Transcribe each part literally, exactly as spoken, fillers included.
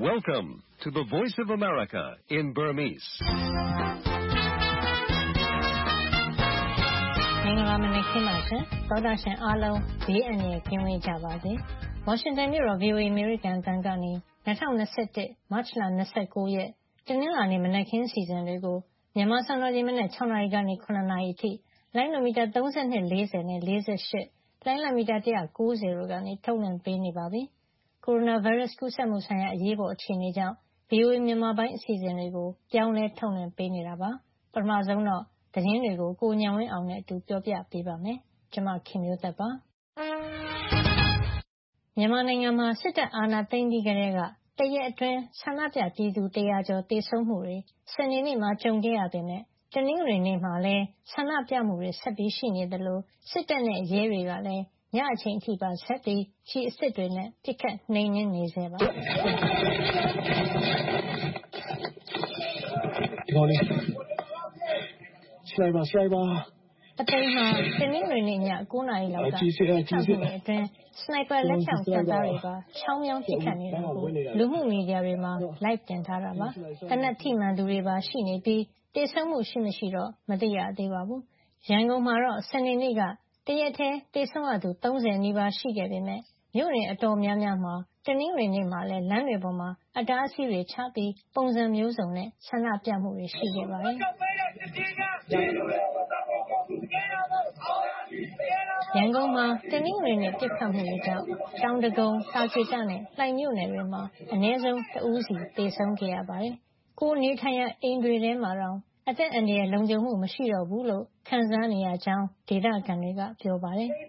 Welcome to the Voice of America in Burmese. မင်္ဂလာမနက်ခင်းပါရှင်။သောတာရှင်အားလုံးဘေးအန္တရာယ်ကင်းဝေးကြပါစေ။ ဝါရှင်တန်မြို့တော် ဗွီအိုအေ အမေရိကန်အသံကနေ၂၀၂၁ မတ်လ၂၉ ရက်တနင်္လာနေ့မနက်ခင်းစီစဉ်တွေကိုမြန်မာစံတော်ချိန်မနက်၆နာရီကနေ၇နာရီအထိလိုင်းနိုမီတာ၃၂ ၄၀နဲ့၄၈လိုင်းလံမီတာ၁၉၀တို့ကနေထုတ်လွှင့်ပေးနေပါပြီ။ ကိုရိုနာဗိုင်းရပ်စ်ကူးစက်မှုဆိုင်ရာအရေးပေါ်အခြေအနေကြောင့် ဗွီအိုအေမြန်မာပိုင်းအစီအစဉ်တွေကိုပြောင်းလဲထုတ်လွှင့်ပေးနေတာပါ။ပထမဆုံးတော့သတင်းတွေကိုကိုဉာဏ်ဝင်းအောင်နဲ့အတူပြောပြပေးပါမယ်။ကျွန်မခင်မျိုးသက်ပါ။မြန်မာနိုင်ငံမှာစစ်တပ်အာဏာသိမ်းပြီးကတည်းကတရက်အတွင်းဆန္ဒပြပြည်သူတရာကျော်သေဆုံးမှုတွေစနေနေ့မှာကြုံခဲ့ရပေမဲ့တနင်္ဂနွေနေ့မှာလည်းဆန္ဒပြမှုတွေဆက်ပြီးရှိနေသလိုစစ်တပ်နဲ့ရဲတွေကလည်းညအချိန်အထိပါဆက်ပြီးကျည်အစစ်တွေနဲ့ပစ်ခတ်နှိမ်နင်းနေစေပါဒီကောင်လေးဆိုင်ပါဆိုင်ပါအပိန်မှာတနင်္ဂနွေနေ့ည၉နာရီလောက်ကကြီးစစ်ကြီးစစ်အတွင်းစနိုက်ပါလက်ချောင်းတပ်သားတွေကချောင်းမြောင်းပစ်ခတ်နေတာကိုလူမှုမီဒီယာတွေမှာ live တင်ထားတာပါတနက်ထိမှန်သူတွေပါရှိနေပြီးတေဆုံးမှုရှိမရှိတော့မသိရသေးပါဘူးရန်ကုန်မှာတော့စနေနေ့ကတရက်ထဲတေဆုံးရသူ၃၀နီးပါးရှိခဲ့ပေမဲ့မြို့နယ်အတော်များများမှာတနင်္ဂနွေနေ့မှာလည်းလမ်းတွေပေါ်မှာအတားအဆီးတွေချပြီးပုံစံမျိုးစုံနဲ့ဆန္ဒပြမှုတွေရှိခဲ့ပါတယ်ရန်ကုန်မှာတနင်္ဂနွေနေ့ပြစ်ခတ်မှုတွေကြောင့်တောင်တကုံ၊တာချီတနဲ့လှိုင်မြို့နယ်တွေမှာအနည်းဆုံးတဦးစီသေဆုံးခဲ့ရပါတယ်။ကိုယ်နေထိုင်ရာအိမ်တွေထဲမှာတော့အသက်အန္တရာယ်လုံခြုံမှုမရှိတော့ဘူးလို့ခံစားနေရကြောင်းဒေသခံတွေကပြောပါတယ်။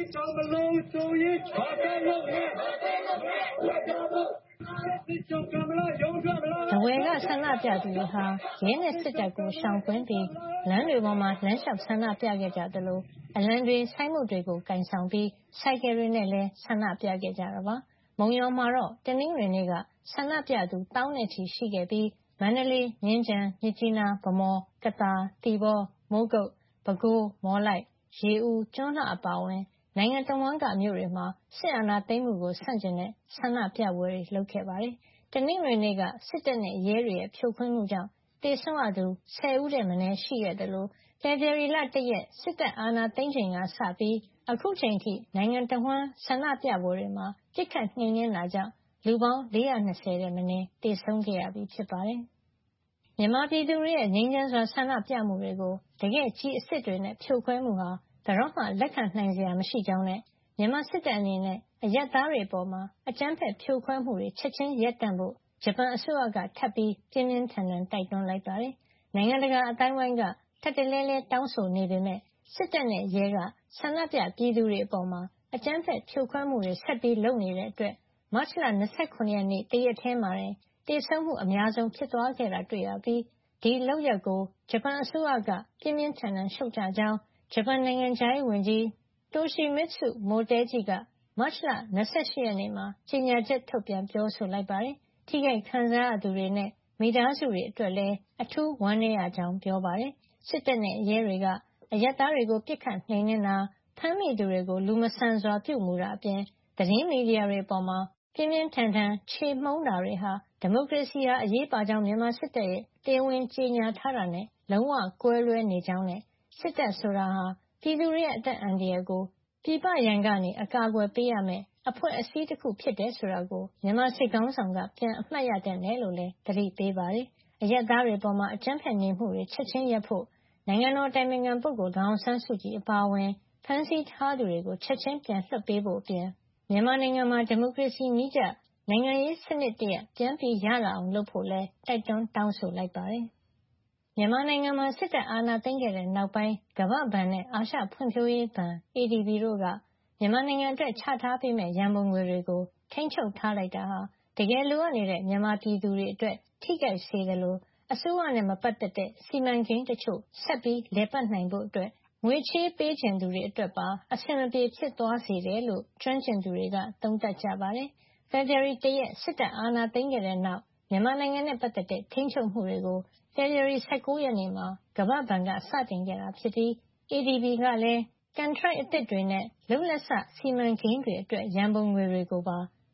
ထားဝယ်ကဆန္ဒပြသူတွေဟာရဲနဲ့စစ်တပ်ကိုရှောင်ကွင်းပြီးလမ်းတွေပေါ်မှာလမ်းလျှောက်ဆန္ဒပြခဲ့ကြသလိုအလံတွေဆိုင်းဘုတ်တွေကိုကိုင်ဆောင်ပြီးဆိုင်ကယ်တွေနဲ့လည်းဆန္ဒပြခဲ့ကြတာပါ။မုံရွာမှာတော့တနင်္ဂနွေနေ့ကဆန္ဒပြသူသောင်းနဲ့ချီရှိခဲ့ပြီးမန္တလေး၊မြင်းခြံ၊မြစ်ကြီးနား၊ဗန်းမော်၊ကသာ၊သီပေါ၊မိုးကုတ်၊ပဲခူး၊မော်လိုက်၊ရေဦး၊ကျွန်းလှအပါအဝင်နိုင်ငံတဝန်းကမြို့တွေမှာစစ်အာဏာသိမ်းမှုကိုဆန့်ကျင်တဲ့ဆန္ဒပြပွဲတွေလုပ်ခဲ့ပါတယ်။တနင်္ဂနွေနေ့ကစစ်တပ်နဲ့ရဲတွေရဲ့ဖြိုခွင်းမှုကြောင့်သေဆုံးရသူဆယ်ဦးထက်မနည်းရှိခဲ့သလိုဖေဖေါ်ဝါရီလ၁ရက်စစ်တပ်အာဏာသိမ်းချိန်ကစပြီးအခုချိန်ထိနိုင်ငံတဝန်းဆန္ဒပြပွဲတွေမှာပစ်ခတ်နှိမ်နင်းတာကြောင့်လူပေါင်း၄၂၀ထက်မနည်းသေဆုံးခဲ့ရပြီဖြစ်ပါတယ်။မြန်မာပြည်သူတွေရဲ့ငြိမ်းချမ်းစွာဆန္ဒပြမှုတွေကိုတကယ့်ကျည်အစစ်တွေနဲ့ဖြိုခွဲမှုဟာဘယ်တော့မှလက်ခံနိုင်စရာမရှိကြောင်းနဲ့မြန်မာစစ်တပ်အနေနဲ့အရပ်သားတွေအပေါ်အကြမ်းဖက်ဖြိုခွဲမှုတွေချက်ချင်းရပ်တန့်ဖို့ဂျပန်အစိုးရကထပ်ပြီးပြင်းပြင်းထန်ထန်တိုက်တွန်းလိုက်ပါတယ်။နိုင်ငံတကာအသိုင်းအဝိုင်းကထပ်တလဲလဲတောင်းဆိုနေပေမဲ့စစ်တပ်နဲ့ရဲကဆန္ဒပြပြည်သူတွေအပေါ်အကြမ်းဖက်ဖြိုခွဲမှုတွေဆက်ပြီးလုပ်နေတဲ့အတွက်မတ်လ၂၇ရက်နေ့တရက်ထဲမှာတင်သေဆုံးမှုအများဆုံးဖြစ်သွားခဲ့တာတွေ့ရပြီးဒီလုပ်ရပ်ကိုဂျပန်အစိုးရကပြင်းပြင်းထန်ထန်ရှုတ်ချကြောင်းဂျပန်နိုင်ငံခြားရေးဝန်ကြီး Toshimitsu Motegi ကမတ်လ၂၈ရက်နေ့မှာကြေညာချက်ထုတ်ပြန်ပြောဆိုလိုက်ပါတယ်။ထိခိုက်ခံစားရသူတွေနဲ့မိသားစုတွေအတွက်လည်းအထူးဝမ်းနည်းရကြောင်းပြောပါတယ်။စစ်တပ်နဲ့ရဲတွေကအရပ်သားတွေကိုပစ်ခတ်နှိမ်နင်းတာဖမ်းမိသူတွေကိုလူမဆန်စွာပြုမူတာအပြင်သတင်းမီဒီယာတွေအပေါ်ပြင်းပြင်းထန်ထန်ချေမှုန်းတာတွေဟာဒီမိုကရေစီဟာအရေးပါကြောင်းမြန်မာစစ်တပ်ရဲ့တရားဝင်ကြေညာထားတာနဲ့လုံးဝကွဲလွဲနေကြောင်းနဲ့စစ်တပ်ဆိုတာဟာပြည်သူတွေရဲ့အသက်အန္တရာယ်ကိုပြည်ပရန်ကနေအကာအကွယ်ပေးရမယ့်အဖွဲ့အစည်းတစ်ခုဖြစ်တယ်ဆိုတာကိုမြန်မာစစ်ခေါင်းဆောင်ကပြန်အမှတ်ရသင့်တယ်လို့လည်းသတိပေးပါတယ်။အရပ်သားတွေပေါ်အကြမ်းဖက်နေမှုတွေချက်ချင်းရပ်ဖို့နိုင်ငံတော်အတိုင်ပင်ခံပုဂ္ဂိုလ်ဒေါ်အောင်ဆန်းစုကြည်အပါအဝင်ဖမ်းဆီးထားသူတွေကိုချက်ချင်းပြန်လွှတ်ပေးဖို့အပြင်မြန်မာနိုင်ငံမှာဒီမိုကရေစီနည်းကျနိုင်ငံရေးစနစ်တရပ်ပြန်ရလာအောင်လုပ်ဖို့လည်းတိုက်တွန်းတောင်းဆိုလိုက်ပါတယ်။မြန်မာနိုင်ငံမှာစစ်တပ်အာဏာသိမ်းခဲ့တဲ့နောက်ပိုင်းကမ္ဘာ့ဘဏ်နဲ့အာရှဖွံ့ဖြိုးရေးဘဏ် အေဒီဘီ တို့ကမြန်မာနိုင်ငံအတွက်ချထားပေးမယ့်ရန်ပုံငွေတွေကိုထိန်းချုပ်ထားလိုက်တာဟာတကယ်လိုအပ်နေတဲ့မြန်မာပြည်သူတွေအတွက်ထိခိုက်စေသလိုအစိုးရနဲ့မပတ်သက်တဲ့စီမံကိန်းတချို့ဆက်ပြီးလည်ပတ်နိုင်ဖို့ငွေချေးပေးချင်သူတွေအတွက်ပါအဆင်မပြေဖြစ်သွားစေတယ်လို့ကျွမ်းကျင်သူတွေကသုံးသပ်ကြပါတယ်။ဖေဖေါ်ဝါရီလ၁ရက်စစ်တပ်အာဏာသိမ်းခဲ့တဲ့နောက်မြန်မာနိုင်ငံနဲ့ပတ်သက်တဲ့ထိန်းချုပ်မှုတွေကိုဖေဖေါ်ဝါရီ၁၉ရက်နေ့မှာကမ္ဘာ့ဘဏ်ကစတင်ခဲ့တာဖြစ်ပြီးအေဒီဘီကလည်းကန်ထရိုက်အသစ်တွေနဲ့လုပ်လက်စစီမံကိန်းတွေအတွက်ရန်ပုံငွေတွေကိုပါမ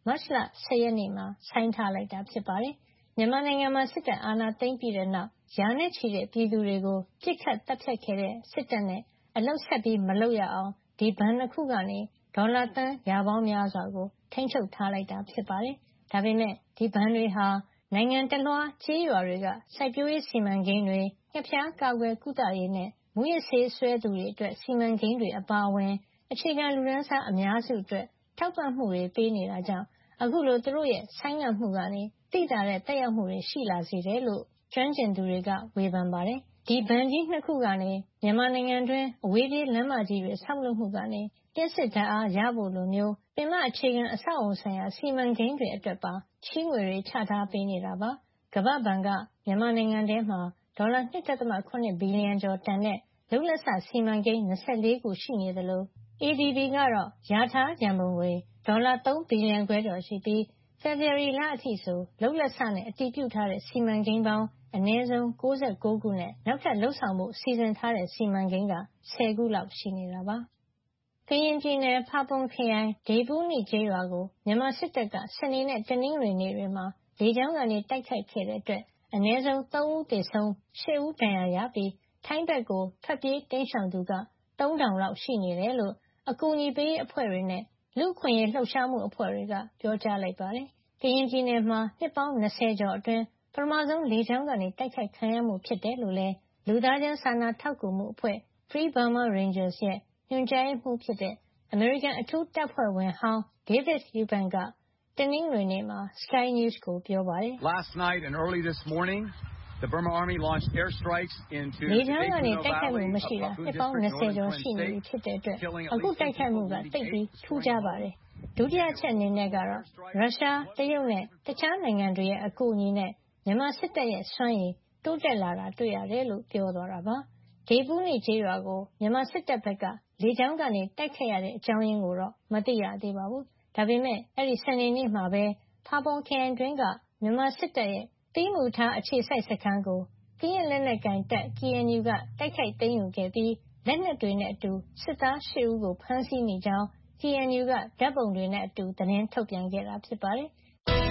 မတ်လ ၁၀ ရက်နေ့မှာဆိုင်းထားလိုက်တာဖြစ်ပါတယ်။မြန်မာနိုင်ငံမှာစစ်တပ်အာဏာသိမ်းပြီးတဲ့နောက်ရာနဲ့ချီတဲ့ပြည်သူတွေကိုပြစ်ခတ်တပ်ဖြတ်ခဲ့တဲ့စစ်တပ်နဲ့အလုပ်ဆက်ပြီးမလုပ်ရအောင်ဒီဘဏ်နှစ်ခုကနေဒေါ်လာသန်းရာပေါင်းများစွာကိုထိန်းချုပ်ထားလိုက်တာဖြစ်ပါတယ်။ဒါပေမဲ့ဒီဘဏ်တွေဟာနိုင်ငံတလွှားကျေးရွာတွေကစိုက်ပျိုးရေးစီမံကိန်းတွေငှက်ဖျားကာကွယ်ကုသရေးနဲ့မူးယစ်ဆေးဆွဲသူတွေအတွက်စီမံကိန်းတွေအပါအဝင်အခြေခံလူတန်းစားအများစုအတွက်ထောက်ပံ့မှုတွေပေးနေတာကြောင့်အခုလိုသူတို့ရဲ့ဆိုင်းငံ့မှုကနေသိသာတဲ့တက်ရောက်မှုတွေရှိလာစေတယ်လို့ကျွမ်းကျင်သူတွေကဝေဖန်ပါတယ်။ဒီဘဏ်ကြီးနှစ်ခုကနေမြန်မာနိုင်ငံတွင်းအဝေးပြေးလမ်းမကြီးတွေဆောက်လုပ်မှုကနေလျှပ်စစ်ဓာတ်အားရဖို့လိုမျိုးပင်မအခြေခံအဆောက်အအုံဆိုင်ရာစီမံကိန်းတွေအတွက်ပါချေးငွေတွေချထားပေးနေတာပါ။ကမ္ဘာ့ဘဏ်ကမြန်မာနိုင်ငံထဲမှာဒေါ်လာ ၂.၇ ဘီလီယံကျော်တန်တဲ့လုပ်လက်စစီမံကိန်း၂၄ခုရှိနေသလို အေဒီဘီ ကတော့လျာထားရန်ပုံငွေဒေါ်လာ၃ဘီလီယံခွဲကျော်ရှိပြီးဖေဖေါ်ဝါရီလအထိဆိုလုပ်လက်စနဲ့အတည်ပြုထားတဲ့စီမံကိန်းပေါင်းအနည်းဆုံး၉၉ခုနဲ့နောက်ထပ်လုပ်ဆောင်ဖို့စီစဉ်ထားတဲ့စီမံကိန်းက၁၀ခုလောက်ရှိနေတာပါ။ကရင်ပြည်နယ်ဖာပွန်ခရိုင်ဒေပူးနိကျေးရွာကိုမြန်မာစစ်တပ်ကစနေနဲ့တနင်္ဂနွေနေ့တွေမှာလေကြောင်းကနေတိုက်ခိုက်ခဲ့တဲ့အတွက်အနည်းဆုံး၃ဦးသေဆုံး၈ဦးဒဏ်ရာရပြီးထိုင်းဘက်ကိုထွက်ပြေးတိမ်းရှောင်သူက၃ထောင်လောက်ရှိနေတယ်လို့အကူအညီပေးရေးအဖွဲ့တွေနဲ့လူ့အခွင့်အရေးလှုပ်ရှားမှုအဖွဲ့တွေကပြောကြားလိုက်ပါတယ်။ကရင်ပြည်နယ်မှာနှစ်ပေါင်း၂၀ကျော်အတွင်းပထမဆုံးလေကြောင်းကနေတိုက်ခိုက်ခံရမှုဖြစ်တယ်လို့လည်းလူသားချင်းစာနာထောက်ကူမှုအဖွဲ့ Free Burma Rangers ရဲ့ညွှန်ကြားရေးမှူးဖြစ်တဲ့အမေရိကန်အထူးတပ်ဖွဲ့ဝင်ဟောင်း David Eubank ကတနင်္ဂနွေနေ့မှာ Sky News ကိုပြောပါတယ်။ Last night and early this morning, the Burma Army launched airstrikes into လေကြောင်းကနေတိုက်ခိုက်မှုမရှိတာနှစ်ပေါင်း၂၀ကျော်ရှိနေပြီဖြစ်တဲ့အတွက်အခုတိုက်ခိုက်မှုကသိပ်ပြီးထူးခြားပါတယ်။ဒုတိယအချက်အနေနဲ့ကတော့ရုရှားတရုတ်နဲ့တခြားနိုင်ငံတွေရဲ့အကူအညီနဲ့မြန်မာစစ်တပ်ရဲ့စွမ်းရည်တိုးတက်လာတာတွေ့ရတယ်လို့ပြောသွားတာပါ။ဒေပူးနိကျေးရွာကိုမြန်မာစစ်တပ်ဘက်ကလေကြောင်းကနေတိုက်ခိုက်ရတဲ့အကြောင်းရင်းကိုတော့မသိရသေးပါဘူး။ဒါပေမဲ့အဲဒီစနေနေ့မှာပဲဖာပွန်ခရိုင်တွင်းကမြန်မာစစ်တပ်ရဲ့သီးမူထားအခြေစိုက်စခန်းကိုကရင်လက်နက်ကိုင်တပ် ကေအန်ယူ ကတိုက်ခိုက်သိမ်းယူခဲ့ပြီးလက်နက်တွေနဲ့အတူစစ်သား၈ဦးကိုဖမ်းဆီးမိကြောင်း ကေအန်ယူ ကဓါတ်ပုံတွေနဲ့အတူသတင်းထုတ်ပြန်ခဲ့တာဖြစ်ပါတယ်။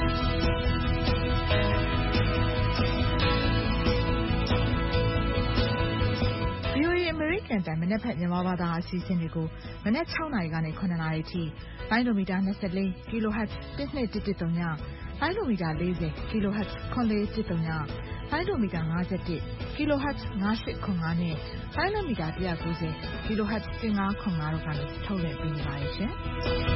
VOA အမေရိကန်တိုင်းမနက်ဖြန်မြန်မာဘာသာအစီအစဉ်တွေကိုမနက်၆နာရီကနေ၇နာရီအထိလိုင်းဒိုမီတာ၂၄ kHz တစ်နှစ်တစ်တစ်သုံးညလိုင်းဒိုမီတာ၄၀ kHz ခွန်လေးတစ်သုံးညလိုင်းဒိုမီတာ၅၁ kHz ၅၈ခွန်၅နဲ့လိုင်းဒိုမီတာ၁၉၀ kHz ၁၅ခွန်၅တို့ကနေထုတ်လွှင့်ပေးနေပါတယ်ရှင်။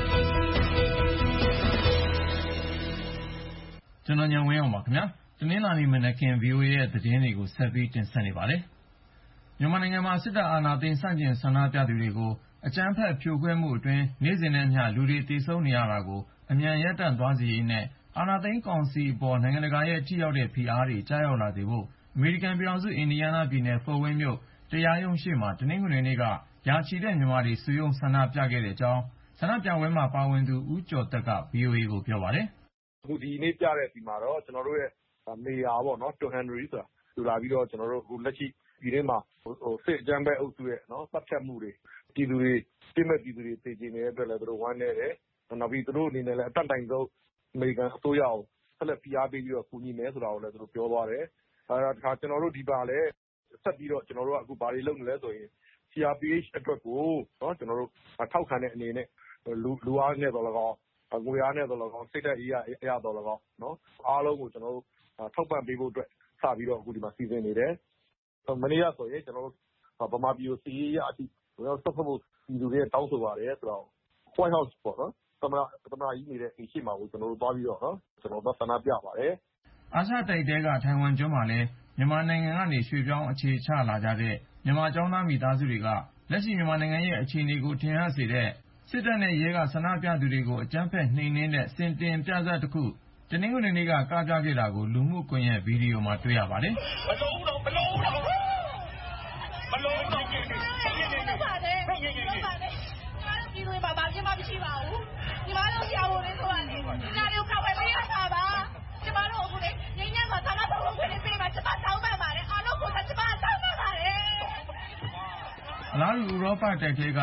ကျွန်တော်ညံဝင်းအောင်ပါခင်ဗျာတနင်္လာနေ့မနက်ခင်း VOA ရဲ့သတင်းတွေကိုဆက်ပြီးတင်ဆက်နေပါတယ်မြန်မာနိုင်ငံမှာစစ်တပ်အာဏာသိမ်းဆန့်ကျင်ဆန္ဒပြသူတွေကိုအကြမ်းဖက်ဖြိုခွဲမှုအတွင်းနေ့စဉ်နဲ့အမျှလူတွေသေဆုံးနေရတာကိုအမြန်ရပ်တန့်သွားစေရေးနဲ့အာဏာသိမ်းကောင်စီအပေါ်နိုင်ငံတကာရဲ့ထိရောက်တဲ့ဖိအားတွေကြားရောက်လာစေဖို့အမေရိကန်ပြည်ထောင်စုအင်ဒီယားနားပြည်နယ်ဖို့ဝိန်းမြို့တရားရုံးရှေ့မှာတနင်္ဂနွေနေ့ကရာချီတဲ့မြန်မာတွေစုရုံးဆန္ဒပြခဲ့တဲ့အကြောင်းဆန္ဒပြပွဲမှာပါဝင်သူဦးကျော်သက်က VOA ကိုပြောပါတယ်။အခုဒီနေ့ပြတဲ့အစီမှာတော့ကျွန်တော်တို့ရဲ့မေယာပေါ့နော်တွန်ဟန်နရီဆိုတာလူလာပြီးတော့ကျွန်တော်တို့အခုလက်ရှိပြည်ထဲမှာဟိုစစ်အကြမ်းဖက်အုပ်စုရဲ့နော်ပတ်သက်မှုတွေပြည်သူတွေတိမဲ့ပြည်သူတွေသိကျင်နေတဲ့အတွက်လည်းသူတို့ဝမ်းနေတယ်နောက်ပြီးသူတို့အနေနဲ့လည်းအတက်တိုင်ဆုံးအမေရိကန်အစိုးရကိုဆက်လက်ဖိအားပေးပြီးတော့ကူညီမယ်ဆိုတာကိုလည်းသူတို့ပြောသွားတယ်အဲဒါတခါကျွန်တော်တို့ဒီပါလည်းဆက်ပြီးတော့ကျွန်တော်တို့ကအခုဘာတွေလုပ်နေလဲဆိုရင် စီ အား ပီ အိတ်ချ် အတွက်ကိုနော်ကျွန်တော်တို့ထောက်ခံတဲ့အနေနဲ့လူလူအားနဲ့တော့လည်းကောငွေအားနဲ့တော့လည်းကောစိတ်ဓာတ်ရေးအရာတော့လည်းကောနော်အားလုံးကိုကျွန်တော်တို့ထောက်ပံ့ပေးဖို့အတွက်စပြီးတော့အခုဒီမှာစီစဉ်နေတယ်မနေ့ကဆိုရင်ကျွန်တော်တို့ဗမာပြည်ကိုစီရေးရအထိကျွန်တော်ဆက်ဖို့ပြည်သူတွေတောင်းဆိုပါတယ်ဆိုတော့ White House ပေါ့နော်သမ္မတသမ္မတကြီးနေတဲ့အိမ်ရှိမှာကိုကျွန်တော်တို့သွားပြီးတော့နော်ကျွန်တော်တို့ဆန္ဒပြပါတယ်အာရှတိုက်တဲကထိုင်ဝမ်ကျွန်းမှာလည်းမြန်မာနိုင်ငံကနေရွှေ့ပြောင်းအခြေချလာကြတဲ့မြန်မာကျောင်းသားမိသားစုတွေကလက်ရှိမြန်မာနိုင်ငံရဲ့အခြေအနေကိုထင်ဟပ်စေတဲ့စစ်တပ်နဲ့ရဲကဆန္ဒပြသူတွေကိုအကြမ်းဖက်နှိမ်နင်းတဲ့စင်တင်ပြဇာတ်တစ်ခုတနင်္ဂနွေနေ့ကကပြခဲ့တာကိုလူမှုကွန်ရက်ဗီဒီယိုမှာတွေ့ရပါတယ်မလုံးတော့မလုံးတော့မလုံးတော့နေနေနေနေနေပါတယ်နေနေနေနေဒီလိုပါပါကျမမရှိပါဘူးဒီမှာတော့ကြောက်လို့လေဆိုရတယ်ဒီနာမျိုးခောက်ပဲပေးရတာပါကျမတို့အခုလေငင်းညမှာသာသာဆုံးခွင့်ပေးပါကျမတောင်းပန်ပါတယ်အားလုံးကိုကျမတောင်းပန်ပါတယ်အလားတူဥရောပတိုက်ထဲက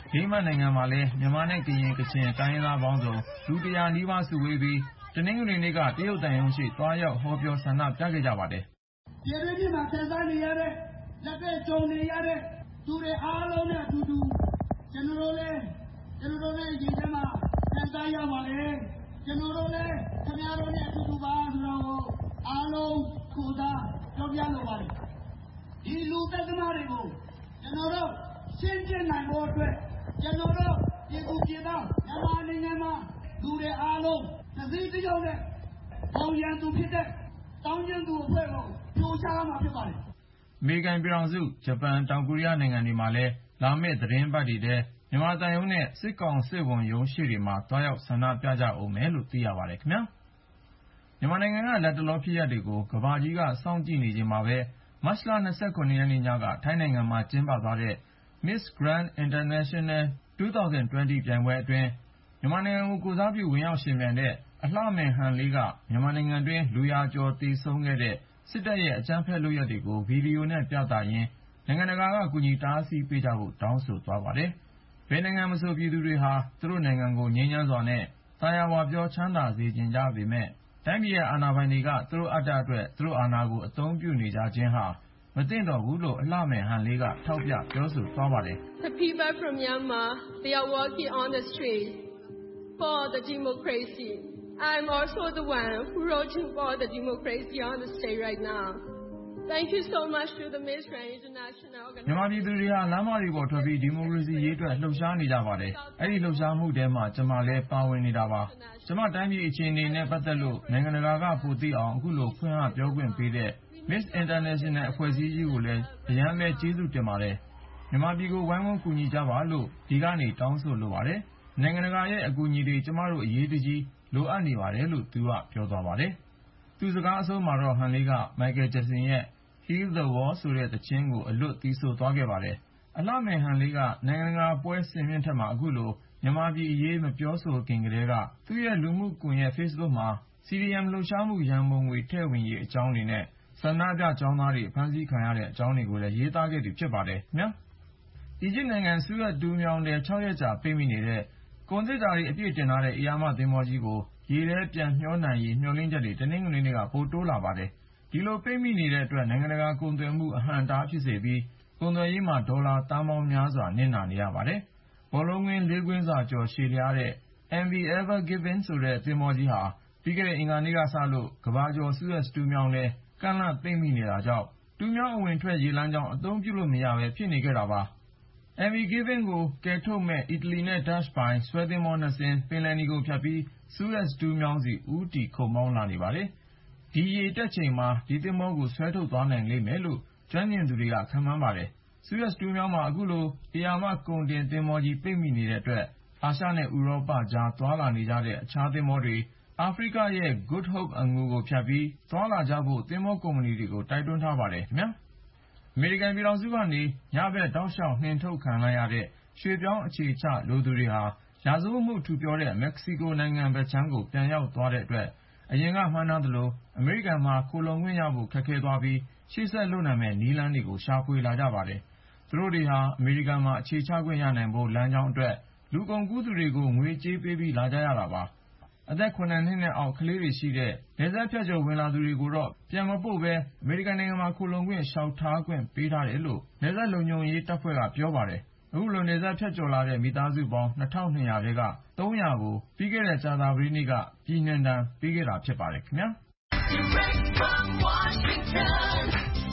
ဒိန်းမတ်နိုင်ငံမှာလည်းမြန်မာနဲ့ကရင်ကချင်တိုင်းရင်းသားပေါင်းစုံလူတရာနီးပါးစုဝေးပြီးတနင်္ဂနွေနေ့ကတရုတ်သံရုံးရှိသွားရောက်ဟောပြောဆန္ဒပြခဲ့ကြပါတယ်။ပြည်တွင်းပြည်မှာဆန္ဒနေရတဲ့လက်တွေ့ကြုံနေရတဲ့သူတွေအားလုံးနဲ့အတူတူကျွန်တော်တို့လည်းကျွန်တော်တို့လည်းဒီထဲမှာဆန္ဒရပါလေကျွန်တော်တို့လည်းခင်ဗျားတို့နဲ့အတူတူပါဆိုတော့အားလုံးကိုယ်စားပြောပြလိုပါတယ်ဒီလူသက်သမားတွေကိုကျွန်တော်တို့ရှင်းပြနိုင်ဖို့အတွက်ကျွန်တော်တို့ပြည်သူပြည်သားမြန်မာနိုင်ငံမှာလူတွေအားလုံးသတိတယောက်နဲ့ပေါင်းရန်သူဖြစ်တဲ့တောင်းကျမ်းသူအဖွဲ့ကိုကြိုးစားမှာဖြစ်ပါတယ်အမေရိကန်ပြည်ထောင်စုဂျပန်တောင်ကိုရီးယားနိုင်ငံတွေမှာလည်းလာမယ့်သတင်းပတ်တွေထဲမြန်မာတန်ရုံးနဲ့စစ်ကောင်စစ်ဝန်ရုံးရှိတွေမှာတွားရောက်ဆန္ဒပြကြအောင်မယ်လို့သိရပါတယ်ခင်ဗျာမြန်မာနိုင်ငံကလက်တလောဖြစ်ရပ်တွေကိုကမ္ဘာကြီးကစောင့်ကြည့်နေချိန်မှာပဲမတ်လ၂၇ရက်နေ့ညကထိုင်းနိုင်ငံမှာကျင်းပသွားတဲ့ Miss Grand International ၂၀၂၀ ပြိုင်ပွဲအတွင်းမြန်မာနိုင်ငံကိုကိုယ်စားပြုဝင်ရောက်ရှင်ပြိုင်တဲ့အလှမယ်ဟန်လေးကမြန်မာနိုင်ငံတွင်းလူရာကျော်သေဆုံးခဲ့တဲ့စစ်တပ်ရဲ့အကြမ်းဖက်လုပ်ရပ်တွေကိုဗီဒီယိုနဲ့ပြသရင်းနိုင်ငံတကာကကူညီတားဆီးပေးကြဖို့တောင်းဆိုသွားပါတယ်။ဘယ်နိုင်ငံမဆိုပြည်သူတွေဟာသူတို့နိုင်ငံကိုငြိမ်းချမ်းစွာနဲ့သာယာဝပြောချမ်းသာစေချင်ကြပေမဲ့တိုင်းပြည်ရဲ့အာဏာပိုင်တွေကသူတို့အတ္တအတွက်သူတို့အာဏာကိုအသုံးပြုနေကြခြင်းဟာမသင့်တော်ဘူးလို့အလှမယ်ဟန်လေးကထောက်ပြပြောဆိုသွားပါတယ်။ The people from Myanmar, they are working on the streets for the democracy. I'm also the one who wrote for the democracy on the stage right now. Thank you so much to the Miss Grand International Organization. မြန်မာပြည်သူတွေဟာလမ်းမတွေပေါ်ထွက်ပြီးဒီမိုကရေစီရေးအတွက်လှုပ်ရှားနေကြပါတယ်။အဲဒီလှုပ်ရှားမှုထဲမှာကျွန်မလည်းပါဝင်နေတာပါ။ကျွန်မတိုင်းပြည်အခြေအနေနဲ့ပတ်သက်လို့နိုင်ငံတကာကပိုသိအောင်အခုလိုဖွင့်ဟပြောခွင့်ပေးတဲ့ Miss International အဖွဲ့အစည်းကြီးကိုလည်းအရန်ပဲကျေးဇူးတင်ပါတယ်။မြန်မာပြည်ကိုဝိုင်းဝန်းကူညီကြပါလို့ဒီကနေတောင်းဆိုလိုပါတယ်။နိုင်ငံတကာရဲ့အကူအညီတွေကျွန်မတို့အရေးတကြီးလိုအပ်နေပါတယ်လို့သူကပြောသွားပါတယ်။သူစကားအဆုံးမှာတော့ဟန်လေးက Michael Jackson ရဲ့ Heal the World ဆိုတဲ့သီချင်းကိုအလွတ်သီးဆိုသွားခဲ့ပါတယ်။အလှမယ်ဟန်လေးကနိုင်ငံတကာပွဲစင်မြင့်ထက်မှာအခုလိုမြန်မာပြည်အရေးမပြောဆိုခင်ကတည်းကသူ့ရဲ့လူမှုကွန်ရက် Facebook မှာ စီဒီအမ် လှုပ်ရှားမှုရန်ပုံငွေထည့်ဝင်ရေးအကြောင်းတွေနဲ့ဆန္ဒပြကျောင်းသားတွေဖမ်းဆီးခံရတဲ့အကြောင်းတွေကိုလည်းရေးသားခဲ့သူဖြစ်ပါတယ်ခင်ဗျာ။အီဂျစ်နိုင်ငံဆူးအက်တူးမြောင်းထဲ၆ရက်ကြာပိတ်မိနေတဲ့ကုန်သစ်ဓာတ်တွေအပြည့်တင်ထားတဲ့ဧရာမသင်္ဘောကြီးကိုရေထဲပြန်မျှောနိုင်ရေးမျှော်လင့်ချက်တွေတနင်္ဂနွေနေ့ကပိုတိုးလာပါတယ်။ဒီလိုပိတ်မိနေတဲ့အတွက်နိုင်ငံတကာကုန်သွယ်မှုအဟန့်အတားဖြစ်စေပြီးကုန်သွယ်ရေးမှာဒေါ်လာသန်းပေါင်းများစွာနစ်နာနေရပါတယ်။ဘောလုံးကွင်းလေးကွင်းစာကျော်ရှည်လျားတဲ့ M V Ever Given ဆိုတဲ့သင်္ဘောကြီးဟာပြီးခဲ့တဲ့အင်္ဂါနေ့ကစလို့ကမ္ဘာကျော်ဆူးအက်တူးမြောင်းထဲကန့်လန့်ပိတ်မိနေတာကြောင့်တူးမြောင်းအဝင်ထွက်ရေလမ်းကြောင်းအသုံးပြုလို့မရပဲဖြစ်နေခဲ့တာပါ။ M V Given ကိုကယ်ထုတ်မဲ့အီတလီနဲ့ဒတ်ချ်ပိုင်ဆွဲသင်္ဘောနှစ်စင်းပင်လယ်နီကိုဖြတ်ပြီးဆူးအက်တူးမြောင်းဆီဦးတည်ခုတ်မောင်းလာနေပါတယ်။ဒီရေတက်ချိန်မှာဒီသင်္ဘောကိုဆွဲထုတ်သွားနိုင်လိမ့်မယ်လို့ကျွမ်းကျင်သူတွေကခန့်မှန်းပါတယ်။ဆူးအက်တူးမြောင်းမှာအခုလိုဧရာမကုန်တင်သင်္ဘောကြီးပိတ်မိနေတဲ့အတွက်အာရှနဲ့ဥရောပကြားသွားလာနေကြတဲ့အခြားသင်္ဘောတွေအာဖရိကရဲ့ Good Hope အငူကိုဖြတ်ပြီးသွားလာကြဖို့သင်္ဘောကုမ္ပဏီတွေကိုတိုက်တွန်းထားပါတယ်ခင်ဗျာ။အမေရိကန်ပြည်ထောင်စုကနေညဘက်တောက်လျှောက်နှင်ထုတ်ခံလိုက်ရတဲ့ရွှေ့ပြောင်းအခြေချလိုသူတွေဟာရာဇဝတ်မှုထူပြောတဲ့မက္ကဆီကိုနိုင်ငံဘက်ခြမ်းကိုပြန်ရောက်သွားတဲ့အတွက်အရင်ကမှန်းထားသလိုအမေရိကန်မှာခိုလှုံခွင့်ရဖို့ခက်ခဲသွားပြီးရှေ့ဆက်လုပ်နိုင်မယ့်နည်းလမ်းတွေကိုရှာဖွေလာကြပါတယ်။သူတို့တွေဟာအမေရိကန်မှာအခြေချခွင့်ရနိုင်ဖို့လမ်းကြောင်းအတွက်လူကုန်ကူးသူတွေကိုငွေကြေးပေးပြီးလာကြရတာပါ။အသက်ခုနှစ်နှစ်နဲ့အောက်ကလေးတွေရှိတဲ့နယ်စပ်ဖြတ်ကျော်ဝင်လာသူတွေကိုတော့ပြန်မပို့ဘဲအမေရိကန်နိုင်ငံမှာခိုလှုံခွင့်လျှောက်ထားခွင့်ပေးထားတယ်လို့နယ်စပ်လုံခြုံရေးတပ်ဖွဲ့ကပြောပါတယ်။အခုလိုနယ်စပ်ဖြတ်ကျော်လာတဲ့မိသားစုပေါင်းနှစ်ထောင်နှစ်ရာထဲကသုံးရာကိုပြီးခဲ့တဲ့ကြာသပတေးနေ့ကပြည်နှင်ဒဏ်ပေးခဲ့တာဖြစ်ပါတယ်ခင်ဗျာ။ Direct from Washington,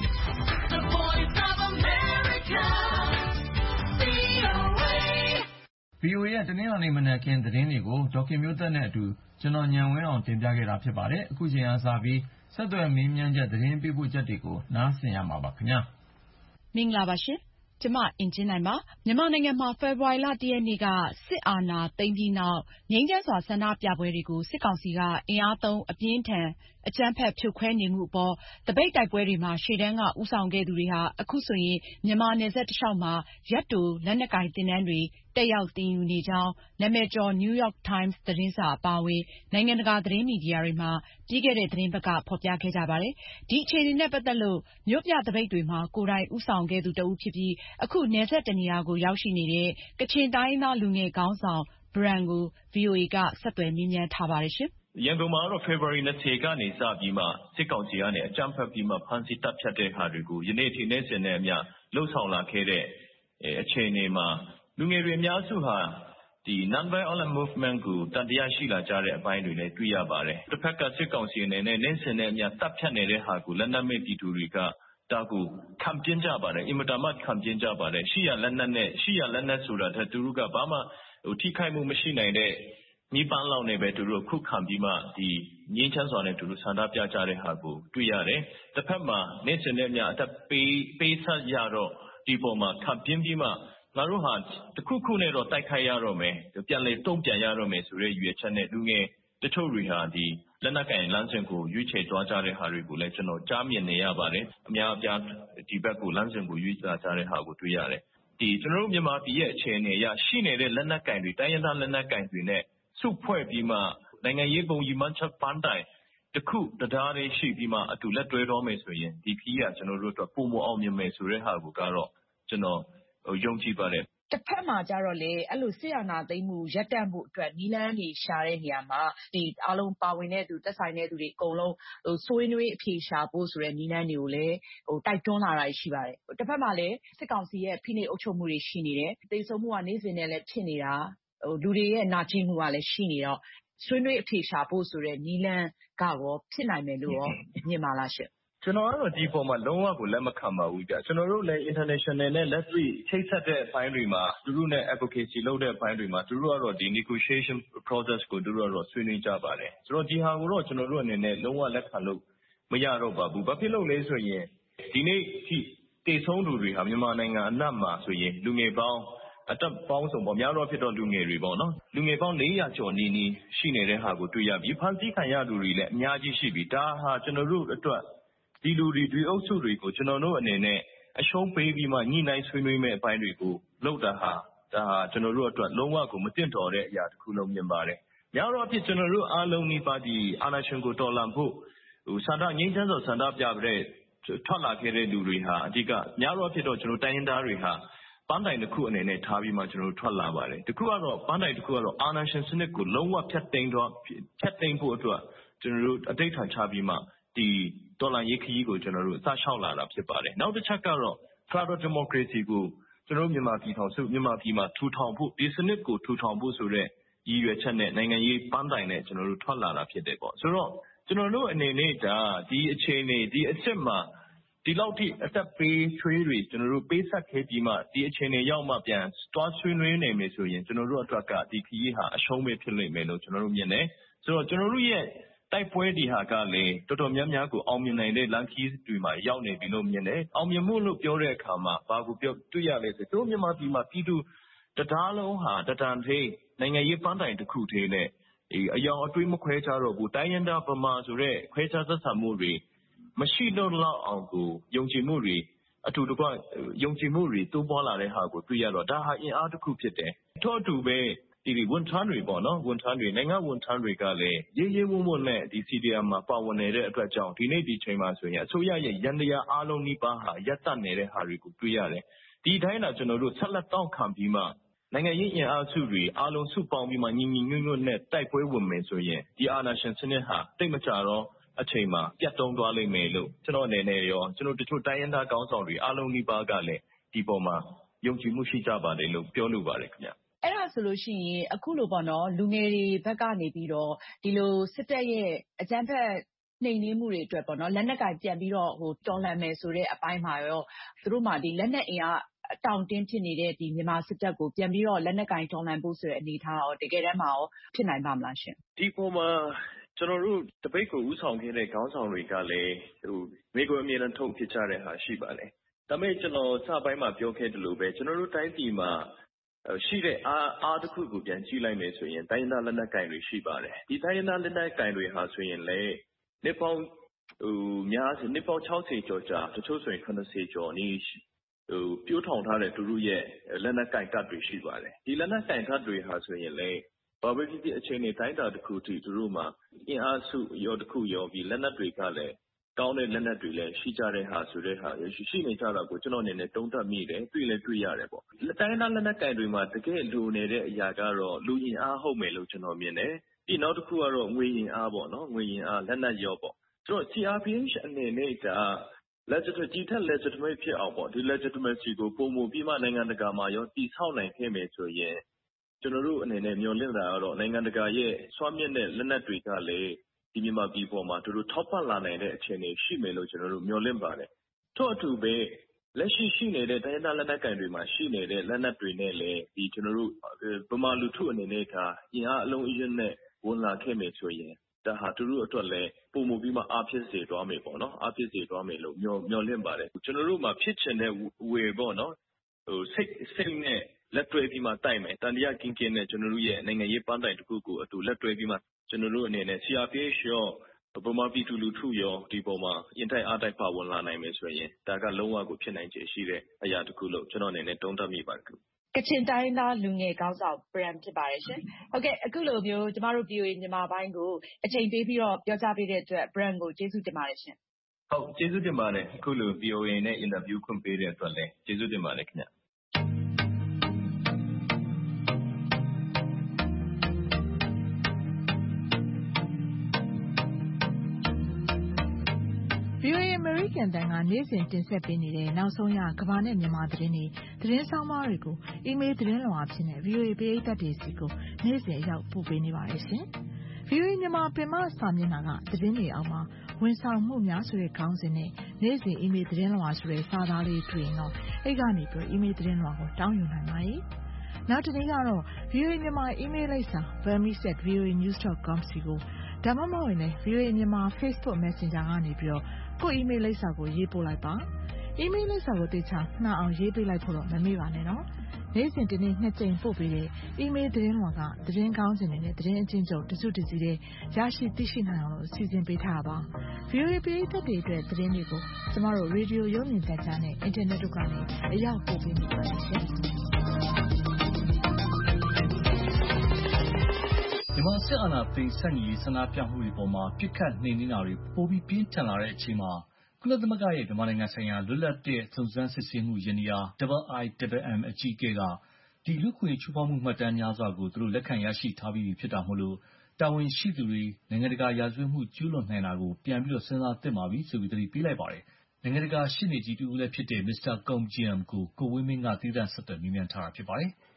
the voice of America, V O A V O A ရဲ့တနင်္လာနေ့မနက်ခင်းသတင်းတွေကိုဒေါက်ခင်မျိုးသက်နဲ့အတူကျွန်တော်ညံဝင်းအောင်တင်ပြခဲ့တာဖြစ်ပါတယ်။အခုချိန်အားစပြီးဆက်သွယ်မေးမြန်းချက်သတင်းပေးပို့ချက်တွေကိုနားဆင်ရမှာပါခင်ဗျာ။မင်္ဂလာပါရှင်။ကျမအင်ကြင်းနိုင်ပါ။မြန်မာနိုင်ငံမှာဖေဖေါ်ဝါရီလတရက်နေ့ကစစ်အာဏာသိမ်းပြီးနောက်ငြိမ်းချမ်းစွာဆန္ဒပြပွဲတွေကိုစစ်ကောင်စီကအင်အားသုံးအပြင်းထန်အကြမ်းဖက်ဖြိုခွဲနေမှုအပေါ်သပိတ်တိုက်ပွဲတွေမှာရှေ့တန်းကဦးဆောင်ခဲ့သူတွေဟာအခုဆိုရင်မြန်မာနယ်စပ်တလျှောက်မှာရပ်တိုလက်နက်ကိုင်သင်တန်းတွေတက်ရောက်သင်ယူနေကြောင်းနာမည်ကျော် New York Times သတင်းစာအပါအဝင်နိုင်ငံတကာသတင်းမီဒီယာတွေမှာပြီးခဲ့တဲ့သတင်းပတ်ကဖော်ပြခဲ့ကြပါတယ်။ဒီအခြေအနေနဲ့ပတ်သက်လို့မြို့ပြသပိတ်တွေမှာကိုယ်တိုင်ဦးဆောင်ခဲ့သူတဦးဖြစ်ပြီးအခုနယ်စပ်တနေရာကိုရောက်ရှိနေတဲ့ကချင်တိုင်းရင်းသားလူငယ်ခေါင်းဆောင် Brian ကို ဗွီအိုအေကဆက်သွယ်မေးမြန်းထားပါတယ်ရှင်။ရန်ကုန်မှာတော့ ဖေဖော်ဝါရီလကနေစပြီးမှစစ်ကောင်စီကနေအကြမ်းဖက်ပြီးမှဖမ်းဆီးတပ်ဖြတ်တဲ့ဟာတွေကိုယနေ့ထိနေ့စဉ်နဲ့အမျှလှုပ်ဆောင်လာခဲ့တဲ့အခြေအနေမှာလူငယ်တွေအများစုဟာဒီ non-violent movement ကိုတန်တရားရှိလာကြတဲ့အပိုင်းတွေလည်းတွေ့ရပါတယ်။တစ်ဖက်ကစစ်ကောင်စီအနေနဲ့နေ့စဉ်နဲ့အမျှတပ်ဖြတ်နေတဲ့ဟာကိုလက်နက်မဲ့ပြည်သူတွေကဒါကိုခံပြင်းကြပါတယ်။အင်မတန်မှခံပြင်းကြပါတယ်။ရှိရလက်နက်နဲ့ရှိရလက်နက်ဆိုတာတဲ့သူတို့ကဘာမှဟိုထိခိုက်မှုမရှိနိုင်တဲ့မိပန်းလောက်နဲ့ပဲသူတို့ခုခံပြီးမှဒီငင်းချမ်းစွာနဲ့သူတို့ဆန္ဒပြကြတဲ့ဟာကိုတွေ့ရတယ်။တစ်ဖက်မှာနေ့စဉ်နဲ့အမျှအသက်ပေးပေးဆက်ရတော့ဒီပေါ်မှာခံပြင်းပြီးမှငါတို့ဟာတခုခုနဲ့တော့တိုက်ခိုက်ရတော့မယ်ပြန်လေတုံ့ပြန်ရတော့မယ်ဆိုတဲ့ရွေချက်နဲ့လူငယ်တချို့တွေဟာဒီလက်နက်ကင်လမ်းစဉ်ကိုရွေးချယ်သွားကြတဲ့ဟာတွေကိုလည်းကျွန်တော်ကြားမြင်နေရပါတယ်အများအပြားဒီဘက်ကိုလမ်းစဉ်ကိုရွေးချယ်ကြတဲ့ဟာကိုတွေ့ရတယ်ဒီကျွန်တော်တို့မြန်မာပြည်ရဲ့အခြေအနေအရရှိနေတဲ့လက်နက်ကင်တွေတိုင်းရင်းသားလက်နက်ကင်တွေနဲ့စုဖွဲ့ပြီးမှနိုင်ငံရေးပုံကြီးမှချက်ပန်းတိုင်တခုတရားတွေရှိပြီးမှအတူလက်တွဲတော်မယ်ဆိုရင်ဒီခီးကကျွန်တော်တို့အတွက်ပုံမအောင်မြင်မယ်ဆိုတဲ့ဟာကိုကတော့ကျွန်တော်ယုံကြည်ပါတယ်တစ်ဖက်မှာကြတော့လေအဲ့လိုစစ်အာဏာသိမ်းမှုရပ်တန့်မှုအတွက်နီးလန်းနေရှာတဲ့နေရာမှာဒီအားလုံးပါဝင်တဲ့သူတက်ဆိုင်တဲ့သူတွေအကုန်လုံးဟိုဆွေးနွေးအဖြေရှာဖို့ဆိုတဲ့နီးလန်းတွေကိုလည်းဟိုတိုက်တွန်းလာတာရှိပါတယ်တစ်ဖက်မှာလည်းစစ်ကောင်စီရဲ့ဖိနှိပ်အုပ်ချုပ်မှုတွေရှိနေတယ်တိတ်ဆုံမှုကနေ့စဉ်နဲ့လည်းဖြစ်နေတာဟိုလူတွေရဲ့နာကျင်မှုကလည်းရှိနေတော့ဆွေးနွေးအဖြေရှာဖို့ဆိုတဲ့နီးလန်းကရောဖြစ်နိုင်မယ်လို့ရောမြင်ပါလားရှင့်ကျွန်တော်ကတော့ဒီပုံမှာလုံးဝကိုလက်မခံပါဘူးကြကျွန်တော်တို့လည်း international နဲ့လက်တွေ့ချိတ်ဆက်တဲ့အပိုင်းတွေမှာသူတို့နဲ့ advocacy လုပ်တဲ့အပိုင်းတွေမှာသူတို့ကတော့ဒီ negotiation process ကိုသူတို့ကတော့ဆွေးနွေးကြပါတယ်ဆိုတော့ဒီဟာကိုတော့ကျွန်တော်တို့အနေနဲ့လုံးဝလက်ခံလို့မရတော့ပါဘူးဘာဖြစ်လို့လဲဆိုရင်ဒီနေ့ဒီတည်ဆုံးသူတွေဟာမြန်မာနိုင်ငံအနှံ့မှာဆိုရင်လူငယ်ပေါင်းအတက်ပေါင်းစုံပေါ့များတော့ဖြစ်တော့လူငယ်တွေပေါ့နော်လူငယ်ပေါင်း၄ရာကျော်နီးနီးရှိနေတဲ့ဟာကိုတွေ့ရပြီးဖန်ဆီးခံရသူတွေလည်းအများကြီးရှိပြီးဒါဟာကျွန်တော်တို့အတွက်ဒီလူတွေဒီအုပ်စုတွေကိုကျွန်တော်တို့အနေနဲ့အရှုံးပေးပြီးမှညှိနှိုင်းဆွေးနွေးမဲ့အပိုင်းတွေကိုလုပ်တာဟာဒါဟာကျွန်တော်တို့အတွက်လုံးဝကိုမတင်တော်တဲ့အရာတစ်ခုလုံးမြင်ပါတယ်။များတော့အဖြစ်ကျွန်တော်တို့အားလုံးဒီပါတီအာဏာရှင်ကိုတော်လှန်ဖို့ဟိုဆန္ဒငြိမ်းချမ်းစွာဆန္ဒပြတဲ့ထွက်လာခဲ့တဲ့လူတွေဟာအဓိကများတော့အဖြစ်တော့ကျွန်တော်တိုင်းရင်းသားတွေဟာပန်းတိုင်တစ်ခုအနေနဲ့ထားပြီးမှကျွန်တော်တို့ထွက်လာပါတယ်။တစ်ခုကတော့ပန်းတိုင်တစ်ခုကတော့အာဏာရှင်စနစ်ကိုလုံးဝဖျက်သိမ်းတော့ဖျက်သိမ်းဖို့အတွက်ကျွန်တော်တို့အတိတ်ထန်ချပြီးမှဒီတော်လှန်ရေးခရီးကိုကျွန်တော်တို့အစလျှောက်လာတာဖြစ်ပါတယ်။နောက်တစ်ချက်ကတော့ Federal Democracy ကိုကျွန်တော်မြန်မာပြည်ထောင်စုမြန်မာပြည်မှာထူထောင်ဖို့ဒီစနစ်ကိုထူထောင်ဖို့ဆိုတဲ့ရည်ရွယ်ချက်နဲ့နိုင်ငံရေးပန်းတိုင်နဲ့ကျွန်တော်တို့ထွက်လာတာဖြစ်တယ်ပေါ့။ဆိုတော့ကျွန်တော်တို့အနေနဲ့ဒါဒီအခြေအနေဒီအစ်စ်မှာဒီလောက်ထိအသက်ပေးချွေးတွေကျွန်တော်တို့ပေးဆက်ခဲ့ပြီးမှဒီအခြေအနေရောက်မှပြန်တွားဆွေးနွေးနေမယ်ဆိုရင်ကျွန်တော်တို့အတွက်ကဒီခရီးဟာအရှုံးပဲဖြစ်လိမ့်မယ်လို့ကျွန်တော်တို့မြင်တယ်။ဆိုတော့ကျွန်တော်တို့ရဲ့တိုက်ပွဲဒီဟာကလည်းတော်တော်များများကိုအောင်မြင်နိုင်တဲ့လမ်းခီးတွေမှာရောက်နေပြီလို့မြင်တယ်။အောင်မြင်မှုလို့ပြောတဲ့အခါမှာဘာကိုပြောတွေ့ရလဲဆိုတော့မြန်မာပြည်မှာပြည်သူတရားလုံးဟာတတန်သေးနိုင်ငံရေးပန်းတိုင်တစ်ခုသေးနဲ့အယောင်အတွေးမခွဲခြားတော့ဘူးတိုင်းရင်းသားဗမာဆိုတဲ့ခွဲခြားဆက်ဆံမှုတွေမရှိတော့လောက်အောင်ကိုယုံကြည်မှုတွေအတူတကွယုံကြည်မှုတွေတိုးပွားလာတဲ့ဟာကိုတွေ့ရတော့ဒါဟာအင်အားတစ်ခုဖြစ်တယ်။ထို့အတူပဲဒီဝန်ထမ်းတွေပေါ့နော်ဝန်ထမ်းတွေနိုင်ငံဝန်ထမ်းတွေကလည်းရေးရေးဝုန်းဝုန်းနဲ့ဒီ စီ ဒီ အမ် မှာပါဝင်နေတဲ့အတွက်ကြောင့်ဒီနေ့ဒီချိန်မှာဆိုရင်အစိုးရရဲ့ရန်တရားအားလုံးနှိပါဟာရပ်တန့်နေတဲ့ဟာတွေကိုတွေ့ရတယ်။ဒီတိုင်းတော့ကျွန်တော်တို့ဆက်လက်တောက်ခံပြီးမှနိုင်ငံရေးအင်အားစုတွေအားလုံးစုပေါင်းပြီးမှညီညီညွတ်ညွတ်နဲ့တိုက်ပွဲဝင်မယ်ဆိုရင်ဒီအာဏာရှင်စနစ်ဟာတိတ်မကြတော့အချိန်မှာပြတ်တုံးသွားလိမ့်မယ်လို့ကျွန်တော်အနေနဲ့ရောကျွန်တော်တချို့တိုင်းရင်းသားကောင်းဆောင်တွေအားလုံးနှိပါကလည်းဒီပေါ်မှာယုံကြည်မှုရှိကြပါတယ်လို့ပြောလိုပါတယ်ခင်ဗျ။အဲ့ဒါဆိုလို့ရှိရင်အခုလိုပေါ့နော်လူငယ်တွေဘက်ကနေပြီးတော့ဒီလိုစစ်တပ်ရဲ့အကြမ်းဖက်နှိမ်နင်းမှုတွေအတွက်ပေါ့နော်လက်နက်ကင်ပြန်ပြီးတော့ဟိုတော်လှန်မယ်ဆိုတဲ့အပိုင်းမှာရောသူတို့မှဒီလက်နက်အင်အားအတောင်တင်းဖြစ်နေတဲ့ဒီမြန်မာစစ်တပ်ကိုပြန်ပြီးတော့လက်နက်ကင်တော်လှန်ဖို့ဆိုတဲ့အနေအထားရောတကယ်တမ်းမှာရောဖြစ်နိုင်ပါမလားရှင်ဒီပေါ်မှာကျွန်တော်တို့တပိတ်ကိုဥဆောင်ခဲ့တဲ့ခေါင်းဆောင်တွေကလည်းဟိုမိကိုအမြဲတမ်းထုတ်ဖြစ်ကြတဲ့ဟာရှိပါလေဒါပေမဲ့ကျွန်တော်စပိုင်းမှာပြောခဲ့တယ်လို့ပဲကျွန်တော်တို့တိုင်းပြည်မှာရှိတဲ့အားအားတစ်ခုကိုပြန်ကြည့်လိုက်မယ်ဆိုရင်တိုင်းရင်းသားလက်နက်ကင်တွေရှိပါတယ်ဒီတိုင်းရင်းသားလက်နက်ကင်တွေဟာဆိုရင်လေနှစ်ပေါင်းဟိုများနှစ်ပေါင်း၆၀ကျော်ကြာတချို့ဆိုရင်၇၀ကျော်နီးဟိုပြိုးထောင်ထားတဲ့သူတို့ရဲ့လက်နက်ကင်ကတ်တွေရှိပါတယ်ဒီလက်နက်ကင်ကတ်တွေဟာဆိုရင်လေဘာပဲဖြစ်ဖြစ်အချိန်နဲ့တိုင်းတာတစ်ခုတည်းသူတို့မှာအင်အားစုရောတစ်ခုရောပြီးလက်နက်တွေကလည်းကောင်းတဲ့လက်နက်တွေလည်းရှိကြတဲ့ဟာဆိုတဲ့ဟာရှိနေကြတာကိုကျွန်တော်အနေနဲ့တုံ့တက်မိတယ်တွေ့လည်းတွေ့ရတယ်ပေါ့တိုင်းသားလက်နက်ကင်တွေမှာတကယ်လိုနေတဲ့အရာကတော့လူရင်အားဟုတ်မယ်လို့ကျွန်တော်မြင်တယ်ပြီးနောက်တစ်ခုကတော့ငွေရင်အားပေါ့နော်ငွေရင်အားလက်နက်ရောပေါ့ကျွန်တော် C R P H အနေနဲ့က legitimate ဒီထက် legitimate ဖြစ်အောင်ပေါ့ဒီ legitimacy ကိုပုံမပြီးမှနိုင်ငံတကာမှာရောတည်ဆောက်နိုင်ခဲ့မယ်ဆိုရင်ကျွန်တော်တို့အနေနဲ့မျှော်လင့်တာကတော့နိုင်ငံတကာရဲ့စွမ်းမြင့်တဲ့လက်နက်တွေကလည်းဒီမြန်မာပြည်ပေါ်မှာတို့တို့ထောက်ပံ့လာနိုင်တဲ့အခြေအနေရှိမယ်လို့ကျွန်တော်တို့မျှော်လင့်ပါတယ်ထို့အတူပဲလက်ရှိရှိနေတဲ့တိုင်းဒေသလက်နက်ကင်တွေမှာရှိနေတဲ့လက်နက်တွေနဲ့လည်းဒီကျွန်တော်တို့ဗမာလူထုအနေနဲ့ကအင်အားအလုံးအင်းနဲ့ဝင်လာခဲ့မယ်ဆိုရင်ဒါဟာသူတို့အတွက်လည်းပုံမပြီးမှအားဖြစ်စေသွားမယ်ပေါ့နော်အားဖြစ်စေသွားမယ်လို့မျှော်မျှော်လင့်ပါတယ်ကျွန်တော်တို့မှာဖြစ်ချင်တဲ့ဝေပေါ့နော်ဟိုစိတ်စိတ်နဲ့လက်တွဲပြီးမှတိုက်မယ်တန်တရားကင်းကင်းနဲ့ကျွန်တော်တို့ရဲ့နိုင်ငံရေးပန်းတိုင်တစ်ခုကိုအတူလက်တွဲပြီးမှကျွန်တော်တို့အနေနဲ့ C R P H ရောဗမာပြည်သူလူထုရောဒီပေါ်မှာအင်တိုက်အားတိုက်ပါဝင်လာနိုင်မယ်ဆိုရင်ဒါကလုံးဝကိုဖြစ်နိုင်ခြေရှိတဲ့အရာတစ်ခုလို့ကျွန်တော်အနေနဲ့တုံ့တက်မိပါတယ်ကချင်တိုင်းသားလူငယ်ကောင်းဆောင် Pram ဖြစ်ပါတယ်ရှင်။ဟုတ်ကဲ့အခုလိုမျိုးကျမတို့ V O A မြန်မာပိုင်းကိုအချိန်ပေးပြီးတော့ပြောကြားပေးတဲ့အတွက် Pram ကိုကျေးဇူးတင်ပါတယ်ရှင်။ဟုတ်ကျေးဇူးတင်ပါတယ်အခုလို V O A နဲ့ interview ခွင့်ပေးတဲ့အတွက်လည်းကျေးဇူးတင်ပါတယ်ခင်ဗျ။ V O A အမေရိကန်တန်ကနေ့စဉ်တင်ဆက်ပေးနေတဲ့နောက်ဆုံးရကမ္ဘာနဲ့မြန်မာသတင်းတွေသတင်းဆောင်မတွေကိုအီးမေးလ်သတင်းလွှာအဖြစ်နဲ့ V O A ပရိသတ်တွေစီကိုနေ့စဉ်အရောက်ပို့ပေးနေပါတယ်ရှင်။ V O A မြန်မာပင်မစာမျက်နှာကသတင်းတွေအောက်မှာဝန်ဆောင်မှုများဆိုတဲ့ခေါင်းစဉ်နဲ့နေ့စဉ်အီးမေးလ်သတင်းလွှာဆိုတဲ့စာသားလေးတွေ့ရင်တော့အဲ့ကနေပြီးအီးမေးလ်သတင်းလွှာကိုတောင်းယူနိုင်ပါတယ်။နောက်တစ်နေ့ကတော့ V O A မြန်မာအီးမေးလ်လိပ်စာ burmese at v o a news dot com စီကိုဒါမှမဟုတ်ရင်လည်း V O A မြန်မာ Facebook Messenger ကနေပြီးတော့ကိုအီးမေးလ်လိပ်စာကိုရေးပို့လိုက်ပါအီးမေးလ်လိပ်စာကိုတေချာနှာအောင်ရေးပေးလိုက်ဖို့တော့မမေ့ပါနဲ့နော်နေ့စဉ်ဒီနေ့နှစ်ကြိမ်ပို့ပေးတဲ့အီးမေးလ်သတင်းလွှာကသတင်းကောင်းစင်တွေနဲ့သတင်းအချင်းချုပ်တစုတစည်းတဲ့ရရှိသိရှိနိုင်အောင်လို့စီစဉ်ပေးထားပါ V O A ပြည်သက်တွေအတွက်သတင်းတွေကိုကျမတို့ရေဒီယိုရုပ်မြင်သံကြားနဲ့အင်တာနက်တို့ကနေအရောက်ပို့ပေးနေပါတယ်ရှင်မြန်မာစစ်အာဏာသိမ်းဆန့်ကျင်ရေးဆန္ဒပြမှုတွေပေါ်မှာပြစ်ခတ်နှိမ်နင်းတာတွေပိုပြီးပြင်းထန်လာတဲ့အချိန်မှာကုလသမဂ္ဂရဲ့မြန်မာနိုင်ငံဆိုင်ရာလွတ်လပ်တဲ့စုံစမ်းစစ်ဆေးမှုယန္တရား I I M M အကြီးအကဲကဒီလူ့ခွင့်ချိုးဖောက်မှုမှတ်တမ်းများစွာကိုသူတို့လက်ခံရရှိထားပြီးဖြစ်တာမို့လို့တာဝန်ရှိသူတွေနိုင်ငံတကာရာဇဝတ်မှုကျူးလွန်နိုင်တာကိုပြန်ပြီးစဉ်းစားသင့်ပါပြီဆိုပြီးသတိပေးလိုက်ပါတယ်။နိုင်ငံတကာရှေ့နေကြီးတူဦးလည်းဖြစ်တဲ့ မစ္စတာ Koum Jian ကိုကိုဝင်းမင်းကသီးသန့်ဆက်သွယ်မေးမြန်းထားတာဖြစ်ပါတယ်။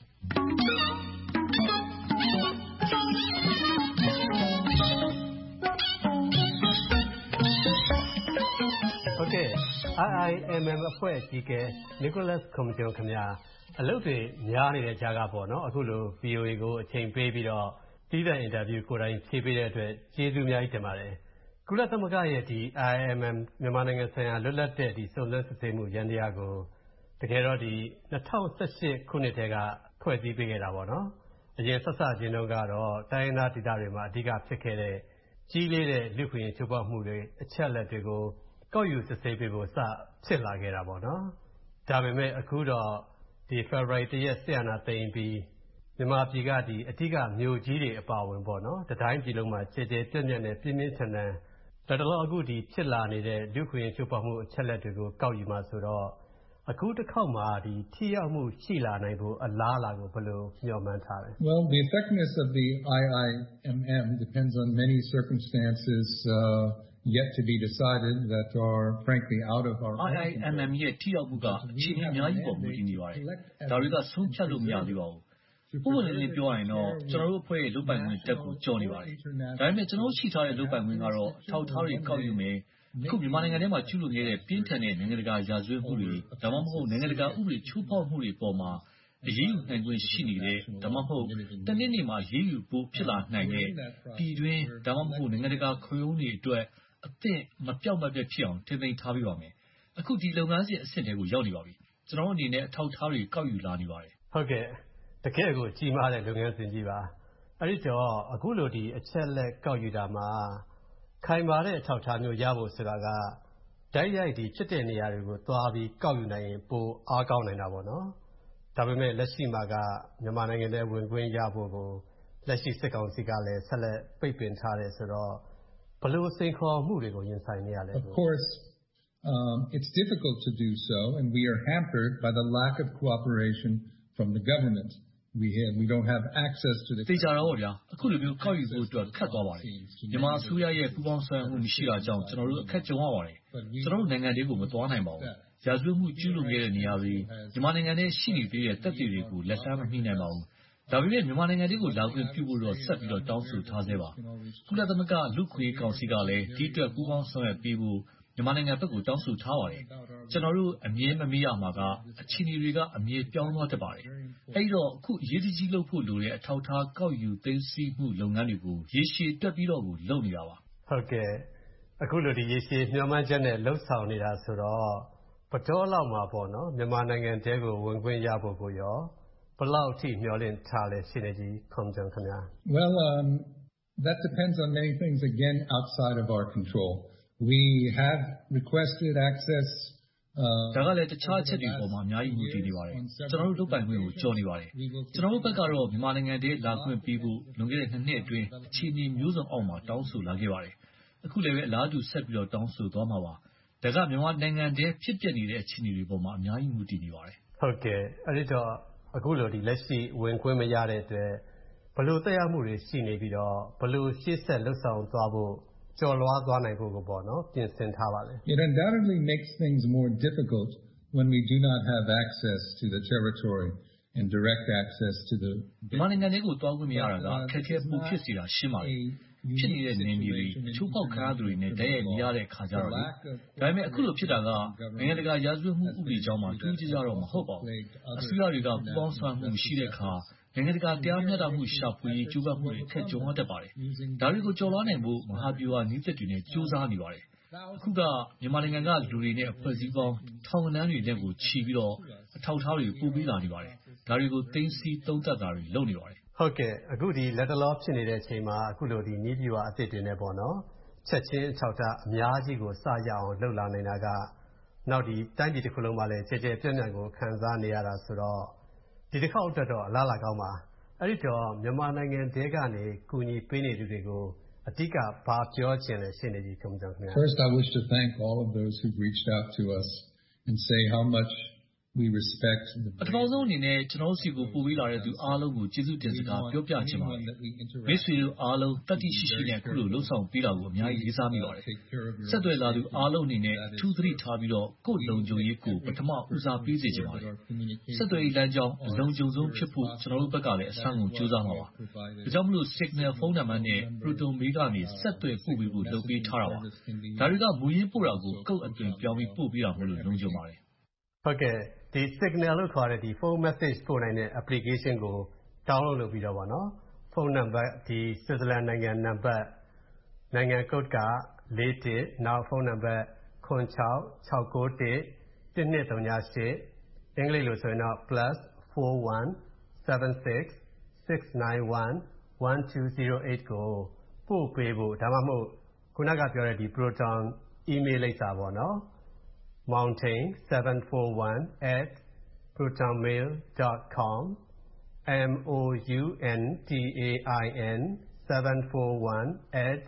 ဟုတ်ကဲ့ I I M M အဖွဲ့အကြီးအကဲ Nicholas Koum Jian ခင်ဗျာအလုပ်တွေများနေတဲ့ကြားကပေါ့နော်အခုလို V O A ကိုအချိန်ပေးပြီးတော့သီးသန့်အင်တာဗျူးကိုယ်တိုင်ဖြေပေးတဲ့အတွက်ကျေးဇူးအများကြီးတင်ပါတယ်ကုလသမဂ္ဂရဲ့ဒီ I I M M မြန်မာနိုင်ငံဆိုင်ရာလွတ်လပ်တဲ့ဒီစုံစမ်းစစ်ဆေးမှုယန္တရားကိုတကယ်တော့ဒီ၂၀၁၈ခုနှစ်တည်းကဖွဲ့စည်းပေးခဲ့တာပေါ့နော်အရင်ဆက်စချင်းတုန်းကတော့တိုင်းရင်းသားဒေသတွေမှာအဓိကဖြစ်ခဲ့တဲ့ကြီးလေးတဲ့လူ့ခွင့်ချိုးဖောက်မှုတွေအချက်အလက်တွေကိုကောက်ယူစစ်ဆေးပေးဖို့စဖြစ်လာခဲ့တာပေါ့နော်ဒါပေမဲ့အခုတော့ဒီ February တရက်စစ်အာဏာသိမ်းပြီးမြန်မာပြည်ကဒီအဓိကမြို့ကြီးတွေအပါအဝင်ပေါ့နော်တတိုင်းပြည်လုံးမှာခြေခြေပြက်ပြက်နဲ့ပြင်းပြင်းထန်ထန်တော်တော်အခုဒီဖြစ်လာနေတဲ့လူ့ခွင့်ချိုးဖောက်မှုအချက်အလက်တွေကိုကောက်ယူမှာဆိုတော့အခုတစ်ခေါက်မှာဒီထိရောက်မှုရှိလာနိုင်ဖို့အလားအလာကိုဘယ်လိုမျှော်မှန်းထားလဲ Well, the effectiveness of the I I M M depends on many circumstances uh, yet to be decided that are frankly out of our I I M M ရဲ့ထိရောက်မှုကအခြေအနေအများကြီးပေါ်မူတည်နေပါတယ်။ဒါတွေကဆုံးဖြတ်လို့မရသေးပါဘူး။ပုံမှန်လေးပြောရရင်တော့ကျွန်တော်တို့အဖွဲ့ရဲ့လုပ်ပိုင်ခွင့်တက်ကိုကြော်နေပါတယ်။ဒါပေမဲ့ကျွန်တော်ရှိထားတဲ့လုပ်ပိုင်ခွင့်ကတော့ထောက်ထားတွေကောက်ယူမယ်အခုမြန်မာနိုင်ငံထဲမှာကျူးလွန်ခဲ့တဲ့ပြင်းထန်တဲ့နိုင်ငံတကာရာဇဝတ်မှုတွေဒါမှမဟုတ်နိုင်ငံတကာဥပဒေချိုးဖောက်မှုတွေပေါ်မှာအရေးယူနိုင်ခွင့်ရှိနေတဲ့ဒါမှမဟုတ်တနေ့နေ့မှာရေးယူဖို့ဖြစ်လာနိုင်တဲ့ပြည်တွင်းဒါမှမဟုတ်နိုင်ငံတကာခွင့်ရုံးတွေအတွက်အသင့်မပြောက်မပြတ်ဖြစ်အောင်ထိန်းသိမ်းထားပေးပါမယ်။အခုဒီလုပ်ငန်းစဉ်အဆင့်တွေကိုရောက်နေပါပြီ။ကျွန်တော်အနေနဲ့အထောက်ထားတွေကောက်ယူလာနေပါတယ်။ဟုတ်ကဲ့တကယ်ကိုကြီးမားတဲ့လုပ်ငန်းစဉ်ကြီးပါ။အဲဒီတော့အခုလိုဒီအချက်လက်ကောက်ယူတာမှာခိုင်မာတဲ့အထောက်အထားမျိုးရဖို့ဆိုတာကတိုက်ရိုက်ဒီဖြစ်တဲ့နေရာတွေကိုသွားပြီးကောက်ယူနိုင်ရင်ပိုအားကောင်းနိုင်တာပေါ့နော်။ဒါပေမဲ့လက်ရှိမှာကမြန်မာနိုင်ငံထဲဝင်ခွင့်ရဖို့ကိုလက်ရှိစစ်ကောင်စီကလည်းဆက်လက်ပိတ်ပင်ထားတယ်ဆိုတော့ဘယ်လိုစိန်ခေါ်မှုတွေကိုရင်ဆိုင်နေရလဲ Of course, um, it's difficult to do so, and we are hampered by the lack of cooperation from the government. We have, we don't have access to the. တေချာတော့ဗျာအခုလိုမျိုးကောက်ယူဖို့အတွက်ခက်သွားပါတယ်မြန်မာအစိုးရရဲ့ပူးပေါင်းဆောင်ရွက်မှုမရှိတာကြောင့်ကျွန်တော်တို့အခက်ကြုံရပါတယ်ကျွန်တော်တို့နိုင်ငံတွေကိုမသွားနိုင်ပါဘူးရာဇဝတ်မှုကျူးလွန်ခဲ့တဲ့နေရာတွေမြန်မာနိုင်ငံထဲရှိနေသေးတဲ့တပ်တွေကိုလက်စားမမိနိုင်ပါဘူးဒါပေမဲ့မြန်မာနိုင်ငံတွေကိုလာခွင့်ပြုဖို့တော့ဆက်ပြီးတော့တောင်းဆိုထားသေးပါကုလသမဂ္ဂလူ့ခွင့်ကောင်စီကလည်းဒီအတွက်ပူးပေါင်းဆောင်ရွက်ပေးဖို့မြန်မာနိုင်ငံဘက်ကိုတောင်းဆိုထားပါတယ်ကျွန်တော်တို့အမြဲမမေ့ရမှာကအခြေအနေတွေကအမြဲပြောင်းသွားတတ်ပါတယ်အဲ့တော့အခုအရေးကြီးလုပ်ဖို့လိုတဲ့အထောက်ထားကောက်ယူသိမ်းဆည်းမှုလုပ်ငန်းတွေကိုရေရှည်တွက်ပြီးတော့ကိုလုပ်နေတာပါဟုတ်ကဲ့အခုလိုဒီရေရှည်မျှော်မှန်းချက်နဲ့လှုပ်ဆောင်နေတာဆိုတော့ဘယ်တော့လောက်မှာပေါ့နော်မြန်မာနိုင်ငံတဲကိုဝင်ခွင့်ရဖို့ကိုရောဘယ်လောက်ထိမျှော်လင့်ထားလဲရှင်းနေကြီးခွန်ကြံခင်ဗျာ Well, um, that depends on many things again outside of our control. We have requested access. ဒါကလည်းတခြားအချက်တွေပေါ်မှာအများကြီးမူတည်နေပါတယ်ကျွန်တော်တို့လုပ်ပိုင်ခွင့်ကိုကြော်နေပါတယ်ကျွန်တော်တို့ဘက်ကတော့မြန်မာနိုင်ငံတည်းလာခွင့်ပေးဖို့လွန်ခဲ့တဲ့နှစ်နှစ်အတွင်းအခြေအနေမျိုးစုံအောက်မှာတောင်းဆိုလာခဲ့ပါတယ်အခုလည်းပဲအလားတူဆက်ပြီးတော့တောင်းဆိုသွားမှာပါဒါကမြန်မာနိုင်ငံတည်းဖြစ်ပျက်နေတဲ့အခြေအနေတွေပေါ်မှာအများကြီးမူတည်နေပါတယ်ဟုတ်ကဲ့အဲ့ဒီတော့အခုလိုဒီလက်ရှိဝင်ခွင့်မရတဲ့အတွက်ဘယ်လိုသက်ရောက်မှုတွေရှိနေပြီးတော့ဘယ်လိုရှေ့ဆက်လှုပ်ဆောင်သွားဖို့ကျော်လွှားသွားနိုင်ဖို့ကိုပေါ့နော်ပြင်ဆင်ထားပါလေ It undoubtedly makes things more difficult when we do not have access to the territory and direct access to the မြန်မာနိုင်ငံတွေကိုတွားခွင့်မရတာကခက်ခဲမှုဖြစ်စေတာရှင်းပါတယ်ဖြစ်နေတဲ့နေမျိုးတွေချိုးပေါက်ခံရသူတွေနဲ့တည့်ရဲ့နေရတဲ့ခါကြတော့လေဒါပေမဲ့အခုလိုဖြစ်တာကနိုင်ငံတကာရာဇဝတ်မှုဥပဒေကြောင်းမှာတူးကြကြတော့မဟုတ်ပါဘူးအစိုးရတွေကပူးပေါင်းဆောင်မှုမရှိတဲ့အခါနိုင်ငံတကာတရားမျှတမှုရှာဖွေရေးကြိုးပမ်းမှုတွေအခက်ကြုံရတတ်ပါတယ်ဒါတွေကိုကျော်လွှားနိုင်ဖို့မဟာဗျူဟာနည်းသစ်တွေနဲ့ကြိုးစားနေပါတယ်အခုကမြန်မာနိုင်ငံကလူတွေနဲ့အဖွဲ့အစည်းပေါင်းထောင်ဂဏန်းတွေနဲ့ကိုချီပြီးတော့အထောက်အထားတွေပို့ပေးလာနေပါတယ်ဒါတွေကိုသိမ်းဆည်းသုံးသပ်တာတွေလုပ်နေပါတယ်ဟုတ်ကဲ့အခုဒီလက်တလောဖြစ်နေတဲ့အချိန်မှာအခုလိုဒီနည်းဗျူဟာအသစ်တွေနဲ့ပေါ့နော်ချက်ချင်းအထောက်အထားအများကြီးကိုစရအောင်လှုပ်လာနေတာကနောက်ဒီတိုင်းပြည်တစ်ခုလုံးမှာလည်းကြဲကြဲပြန့်ပြန့်ကိုခံစားနေရတာဆိုတော့ဒီတစ်ခေါက်အတွက်တော့အလားလာကောင်းပါအဲ့ဒီတော့မြန်မာနိုင်ငံတဲကနေကူညီပေးနေသူတွေကိုအဓိကဘာပြောချင်လဲရှင်းနေကြီးခုံကြံခင်ဗျာ First, I wish to thank all of those who've reached out to us and say how much we respect the ပထမဆုံးအနေနဲ့ကျွန်တော်တို့စီကိုပို့ပေးလာတဲ့သူအားလုံးကိုကျေးဇူးတင်စကားပြောပြချင်ပါတယ်မိတ်ဆွေတို့အားလုံးတတိရှိရှိနဲ့အခုလိုလှုပ်ဆောင်ပေးတာကိုအများကြီးလေးစားမိပါတယ်ဆက်သွယ်လာသူအားလုံးအနေနဲ့အထူးသတိထားပြီးတော့ကိုယ်လုံခြုံရေးကိုပထမဦးစားပေးစေချင်ပါတယ်ဆက်သွယ်ရေးလမ်းကြောင်းအလုံးစုံဆုံးဖြစ်ဖို့ကျွန်တော်တို့ဘက်ကလည်းအဆန်းကုန်ကြိုးစားမှာပါဒါကြောင့်မလို့ Signal ဖုန်းနံပါတ်နဲ့ Proton Mail ကနေဆက်သွယ်ပို့ပေးဖို့လုပ်ပေးထားတာပါဒါတွေကမူရင်းပို့တာကိုကုတ်အသွင်ပြောင်းပြီးပို့ပေးတာမလို့လုံခြုံပါတယ်ဟုတ်ကဲ့ဒီ Signal လို့ခေါ်တဲ့ဒီ phone message ပို့နိုင်တဲ့ application ကို download လုပ်ပြီးတော့ပေါ့နော်ဖုန်းနံပါတ်ဒီ Switzerland နိုင်ငံနံပါတ်နိုင်ငံ code က၄တစ်နောက်ဖုန်းနံပါတ်ခုနှစ်၆ ၆၉၁ ၁၂၃၈အင်္ဂလိပ်လိုဆိုရင်တော့ plus four one seven six six nine one one two zero eight ကိုပို့ပေးဖို့ဒါမှမဟုတ်ခုနကပြောတဲ့ဒီ Proton email လိပ်စာပေါ့နော်mountain seven four one at protonmail dot com m o u n t a i n seven four one at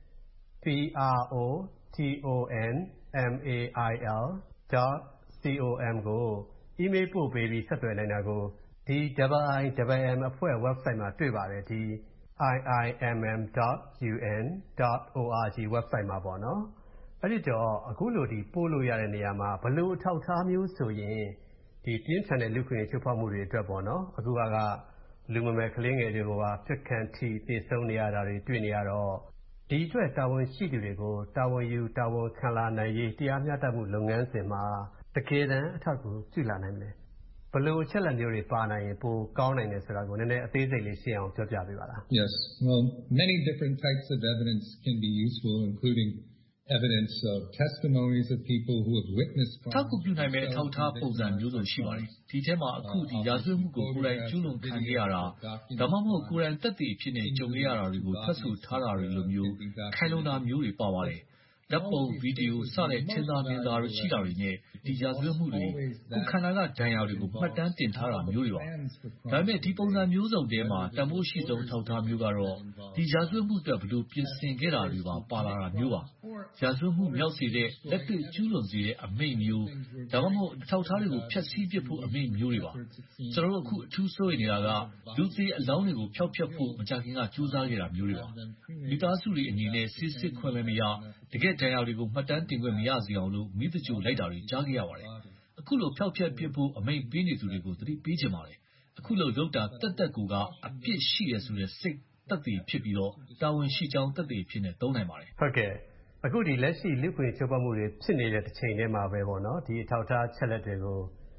p r o t o n m a i l dot com ကို email ပို့ပေးပြီးဆက်သွယ်နိုင်တာကိုဒီ I I M M အဖွဲ့ website မှာတွေ့ပါတယ်ဒီ i i m m dot u n dot org website မှာပေါ့နော်အဲ့ဒီတော့အခုလိုဒီပို့လို့ရတဲ့နေရာမှာဘလို့အထောက်ထားမျိုးဆိုရင်ဒီပြင်းထန်တဲ့လူခွင့်ချိုးဖောက်မှုတွေအတွက်ပေါ့နော်အခုကလူမမယ်ကလေးငယ်တွေကိုပါပြစ်ခန့်ထိပြေဆုံးနေရတာတွေတွေ့နေရတော့ဒီအတွက်တာဝန်ရှိသူတွေကိုတာဝန်ယူတာဝန်ခံလာနိုင်ရေးတရားမျှတမှုလုပ်ငန်းစဉ်မှာတကယ်တမ်းအထောက်အကူပြုလာနိုင်တယ်ဘလို့အချက်လက်မျိုးတွေပါနိုင်ရင်ပိုကောင်းနိုင်တယ်ဆိုတာကိုနည်းနည်းအသေးစိတ်လေးရှင်းအောင်ပြောပြပေးပါလား Yes, well, many different types of evidence can be useful, including evidence of testimonies of people who have witnessed crimes. ထောက်ကူပြုနိုင်မဲ့အထောက်အထားပုံစံမျိုးစုံရှိပါတယ်ဒီထဲမှာအခုဒီရာဇဝတ်မှုကိုကိုယ်တိုင်ကျူးလွန်ခံခဲ့ရတာဒါမှမဟုတ်ကိုယ်တိုင်သက်သေအဖြစ်နဲ့ကြုံခဲ့ရတာတွေကိုဖတ်ဆိုထားတာတွေလိုမျိုးခိုင်လုံတာမျိုးတွေပါပါတယ်ဒါဓာတ်ပုံဗီဒီယိုစတဲ့ထင်သာမြင်သာတွေရှိတာတွေနဲ့ဒီရာဇဝတ်မှုတွေကိုခန္ဓာကဒဏ်ရာတွေကိုမှတ်တမ်းတင်ထားတာမျိုးတွေပါဒါပေမဲ့ဒီပုံစံမျိုးစုံတဲမှာတမိုးရှိဆုံးထောက်ထားမျိုးကတော့ဒီရာဇဝတ်မှုအတွက်ဘယ်လိုပြင်ဆင်ခဲ့တာတွေပါပါလာတာမျိုးပါရာဇဝတ်မှုမြောက်စေတဲ့လက်တွေ့ကျူးလွန်စေတဲ့အမိန့်မျိုးဒါမှမဟုတ်ထောက်ထားတွေကိုဖျက်ဆီးပစ်ဖို့အမိန့်မျိုးတွေပါကျွန်တော်တို့အခုအထူးစိုးရိမ်နေတာကလူသေးအလောင်းတွေကိုဖျောက်ဖျက်ဖို့မကြခင်ကကြိုးစားခဲ့တာမျိုးတွေပါမိသားစုတွေအနေနဲ့စစ်စစ်ခွင့်မရတကယ်ဒဏ်ရာတွေကိုမှတ်တမ်းတင်ခွင့်မရစေအောင်လို့မိသကြိုလိုက်တာတွေကြားခဲ့ရပါတယ်အခုလိုဖျောက်ဖျက်ပစ်ဖို့အမိန့်ပေးနေသူတွေကိုသတိပေးချင်ပါတယ်အခုလိုလုပ်တာတက်တက်ကိုကအပြစ်ရှိရဆိုတဲ့စိတ်တက်တည်ဖြစ်ပြီးတော့တာဝန်ရှိကြောင်းတက်တည်ဖြစ်နေသုံးနိုင်ပါတယ်ဟုတ်ကဲ့အခုဒီလက်ရှိလူ့ခွင့်ချိုးဖောက်မှုတွေဖြစ်နေတဲ့တစ်ချိန်တည်းမှာပဲပေါ့နော်ဒီအထောက်အထားချက်လက်တွေကို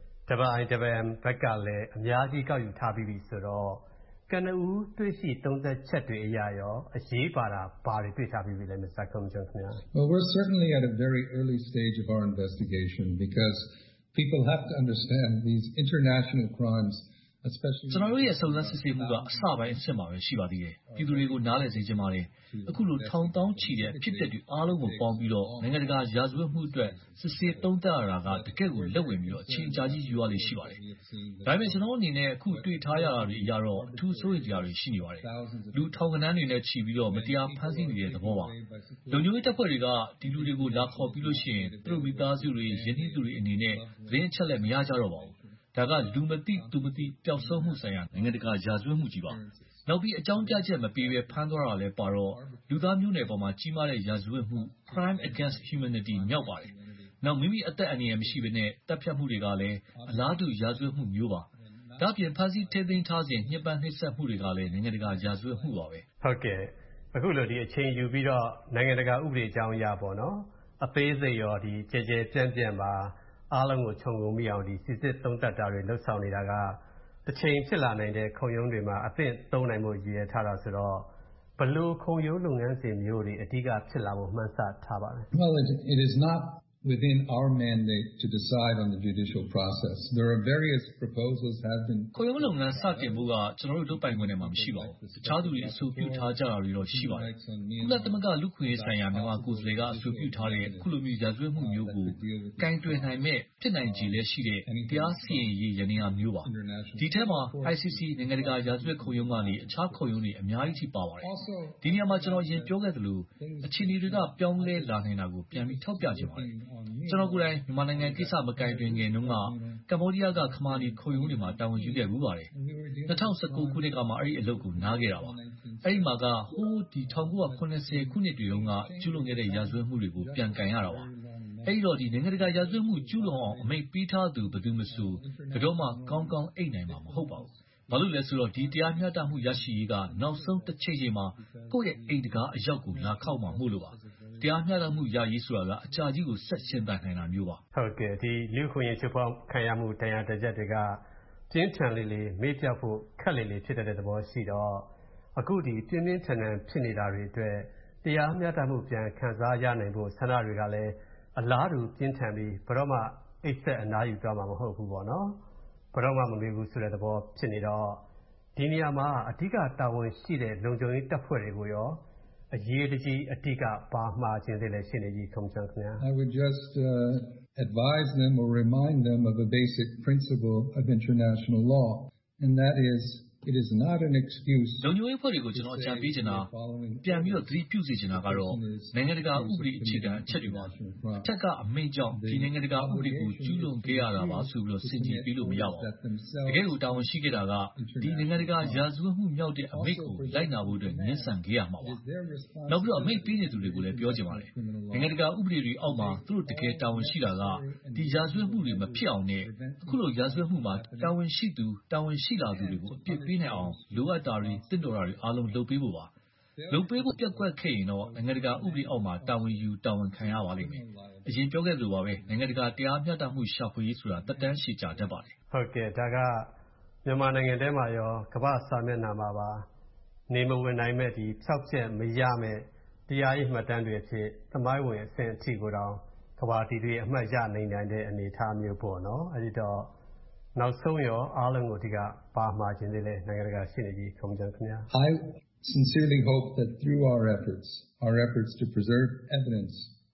W I W M ဘက်ကလည်းအများကြီးကောက်ယူထားပြီးပြီဆိုတော့ကနဦးတွေ့ရှိသုံးသက်ချက်တွေအရရောအရေးပါတာဘာတွေတွေ့ထားပြီးပြီလဲ Mister Komjong ခင်ဗျာ Well, we're certainly at a very early stage of our investigation because people have to understand these international crimes especially ကျွန်တော်တို့ရဲ့စုံစမ်းစစ်ဆေးမှုကအစပိုင်းအဆင့်မှာပဲရှိပါသေးတယ်ပြည်သူတွေကိုနားလည်စေချင်ပါတယ်အခုလိုထောင်တောင်းချီတဲ့ဖြစ်တဲ့ဒီအားလုံးကိုပေါင်းပြီးတော့နိုင်ငံတကာရာဇဝတ်မှုအတွက်စစ်ဆေးသုံးသပ်ရတာကတကယ့်ကိုလက်ဝင်ပြီးတော့အချိန်ကြာကြီးယူရလိမ့်ရှိပါတယ်ဒါပေမဲ့ကျွန်တော်အနေနဲ့အခုတွေ့ထားရတာတွေအရတော့အထူးစိုးရိမ်ကြတွေရှိနေပါတယ်လူထောင်ကနန်းတွေနဲ့ချီပြီးတော့မတရားဖမ်းဆီးနေတဲ့သဘောပါလုံခြုံရေးတပ်ဖွဲ့တွေကဒီလူတွေကိုလာခေါ်ပြီးလို့ရှိရင်သူတို့မိသားစုတွေရင်းနှီးသူတွေအနေနဲ့သတင်းအချက်လက်မရကြတော့ပါဘူးဒါကလူမသိသူမသိပျောက်ဆုံးမှုဆိုင်ရာနိုင်ငံတကာရာဇဝတ်မှုကြီးပါနောက်ပြီးအကြောင်းပြချက်မပေးဘဲဖမ်းသွားတာလည်းပါတော့လူသားမျိုးနွယ်ပေါ်မှာကြီးမားတဲ့ရာဇဝတ်မှု crime against humanity မြောက်ပါတယ်နောက်မိမိအသက်အန္တရာယ်မရှိဘဲနဲ့တပ်ဖြတ်မှုတွေကလည်းအလားတူရာဇဝတ်မှုမျိုးပါဒါပြင်ဖမ်းဆီးထိန်းသိမ်းထားစဉ်ညှဉ်းပန်းနှိပ်စက်မှုတွေကလည်းနိုင်ငံတကာရာဇဝတ်မှုပါပဲဟုတ်ကဲ့အခုလိုဒီအချိန်ယူပြီးတော့နိုင်ငံတကာဥပဒေအကြောင်းအရာပေါ့နော်အသေးစိတ်ရောဒီကြဲကြဲပြန့်ပြန့်ပါအားလုံးကိုခြုံငုံမိအောင်ဒီစစ်စစ်သုံးသပ်တာတွေလှုပ်ဆောင်နေတာကတစ်ချိန်ဖြစ်လာနိုင်တဲ့ခုံရုံးတွေမှာအသင့်သုံးနိုင်မှုရည်ရထားတာဆိုတော့ဘလို့ခုံရုံးလုပ်ငန်းစဉ်မျိုးတွေအဓိကဖြစ်လာဖို့မှန်းဆထားပါလဲ Well, it, it is not within our mandate to decide on the judicial process. There are various proposals have been ခုံရုံးလုပ်ငန်းစတင်ဖို့ကကျွန်တော်တို့လုပ်ပိုင်ခွင့်ထဲမှာမရှိပါဘူးတခြားသူတွေအဆိုပြုထားကြတာတွေတော့ရှိပါတယ်ကုလသမဂ္ဂလူ့ခွင့်ရေးဆိုင်ရာမြန်မာကိုယ်စားလှယ်ကအဆိုပြုထားတဲ့ခုလိုမျိုးရာဇဝတ်မှုမျိုးကိုကင်တွယ်နိုင်မဲ့ဖြစ်နိုင်ခြေလည်းရှိတဲ့တရားစီရင်ရေးရန်ရာမျိုးပါဒီထဲမှာ I C C နိုင်ငံတကာရာဇဝတ်ခုံရုံးကနေအခြားခုံရုံးတွေအများကြီးထိပါပါတယ်ဒီနေရာမှာကျွန်တော်ရင်ပြောခဲ့သလိုအခြေအနေတွေကပြောင်းလဲလာနိုင်တာကိုပြန်ပြီးထောက်ပြချင်ပါတယ်ကျွန်တော်ကိုယ်တိုင်မြန်မာနိုင်ငံကိစ္စမကင်တွင်ခင်တုန်းကကမ္ဘောဒီးယားကခမာနီခုံရုံးတွေမှာတာဝန်ယူခဲ့မှုပါတယ်၂၀၁၉ခုနှစ်ကမှအဲ့ဒီအလုပ်ကိုနားခဲ့တာပါအဲ့ဒီမှာကဟိုးဒီ၁၉၇၀ခုနှစ်တွေတုန်းကကျူးလွန်ခဲ့တဲ့ရာဇဝတ်မှုတွေကိုပြန်ကန်ရတာပါအဲ့ဒီတော့ဒီနိုင်ငံတကာရာဇဝတ်မှုကျူးလွန်အောင်အမိန့်ပေးထားသူဘယ်သူမဆိုကတော့မှကောင်းကောင်းအိတ်နိုင်မှာမဟုတ်ပါဘူးဘာလို့လဲဆိုတော့ဒီတရားမျှတမှုရရှိရေးကနောက်ဆုံးတစ်ချိန်ချိန်မှာကိုယ့်ရဲ့အိမ်တကားအရောက်ကိုလာခောက်မှာမို့လို့ပါတရားမျှတမှုရရေးဆိုတာကအကြာကြီးကိုဆက်ရှင်းတန်နိုင်တာမျိုးပါဟုတ်ကဲ့ဒီလူခွင့်ရေးချုပ်ဖောက်ခံရမှုတရားတကြက်တွေကပြင်းထန်လေးလေးမေ့ပြောက်ဖို့ခက်လေးလေးဖြစ်တဲ့သဘောရှိတော့အခုဒီပြင်းပြင်းထန်ထန်ဖြစ်နေတာတွေအတွက်တရားမျှတမှုပြန်ခံစားရနိုင်ဖို့ဆန္ဒတွေကလည်းအလားတူပြင်းထန်ပြီးဘယ်တော့မှအိတ်ဆက်အနားယူသွားမှာမဟုတ်ဘူးပေါ့နော်ဘယ်တော့မှမမေ့ဘူးဆိုတဲ့သဘောဖြစ်နေတော့ဒီနေရာမှာအဓိကတာဝန်ရှိတဲ့လုံခြုံရေးတပ်ဖွဲ့တွေကိုရောအရေးတကြီးအဓိကပါမှာခြင်းတွေလည်းရှိနေကြီးခုံချန်ခင်ဗျာ I would just uh, advise them or remind them of a basic principle of international law, and that is it is not an excuse လုံခြုံရေးဖွဲ့တွေကိုကျွန်တော်အကြံပေးချင်တာပြန်ပြီးတော့သတိပြုစေချင်တာကတော့နိုင်ငံတကာဥပဒေအခြေခံအချက်တွေပါအထက်ကအမိန့်ကြောင့်ဒီနိုင်ငံတကာဥပဒေကိုကျူးလွန်ခဲ့ရတာပါဆိုပြီးတော့စဉ်းကြည့်ပြီးလို့မရပါဘူးတကယ်ကိုတာဝန်ရှိခဲ့တာကဒီနိုင်ငံတကာရာဇဝတ်မှုမြောက်တဲ့အမိန့်ကိုလိုက်နာဖို့အတွက်ငင်းဆန်ခဲ့ရမှာပါနောက်ပြီးတော့အမိန့်ပေးနေသူတွေကိုလည်းပြောချင်ပါတယ်နိုင်ငံတကာဥပဒေတွေအောက်မှာသူတို့တကယ်တာဝန်ရှိတာကဒီရာဇဝတ်မှုတွေမဖြစ်အောင်နဲ့အခုလိုရာဇဝတ်မှုမှာတာဝန်ရှိသူတာဝန်ရှိလာသူတွေကိုအပြစ်ပေးနိုင်အောင်လိုအပ်တာတွေတင့်တော်တာတွေအားလုံးလုပ်ပေးဖို့ပါလုပ်ပေးဖို့ပြက်ကွက်ခဲ့ရင်တော့နိုင်ငံတကာဥပဒေအောက်မှာတာဝန်ယူတာဝန်ခံရပါလိမ့်မယ်အရင်ပြောခဲ့သလိုပါပဲနိုင်ငံတကာတရားမျှတမှုရှာဖွေရေးဆိုတာတက်တန်းရှည်ကြတတ်ပါတယ်ဟုတ်ကဲ့ဒါကမြန်မာနိုင်ငံထဲမှာရောကမ္ဘာစာမျက်နှာမှာပါနေမဝင်နိုင်မဲ့ဒီဖြောက်ချက်မရမဲ့တရားရေးမှတ်တမ်းတွေအဖြစ်သမိုင်းဝင်အဆင့်အထိကိုတောင်ကမ္ဘာတီတွေအမှတ်ရနိုင်နိုင်တဲ့အနေအထားမျိုးပေါ့နော်အဲဒီတော့နောက်ဆုံးရောအားလုံးကိုဒီကပါမှာခြင်းတွေလည်းနိုင်ငံတကာရှိနေကြီးခုံကြံခင်ဗျာ I sincerely hope that through our efforts our efforts to preserve evidence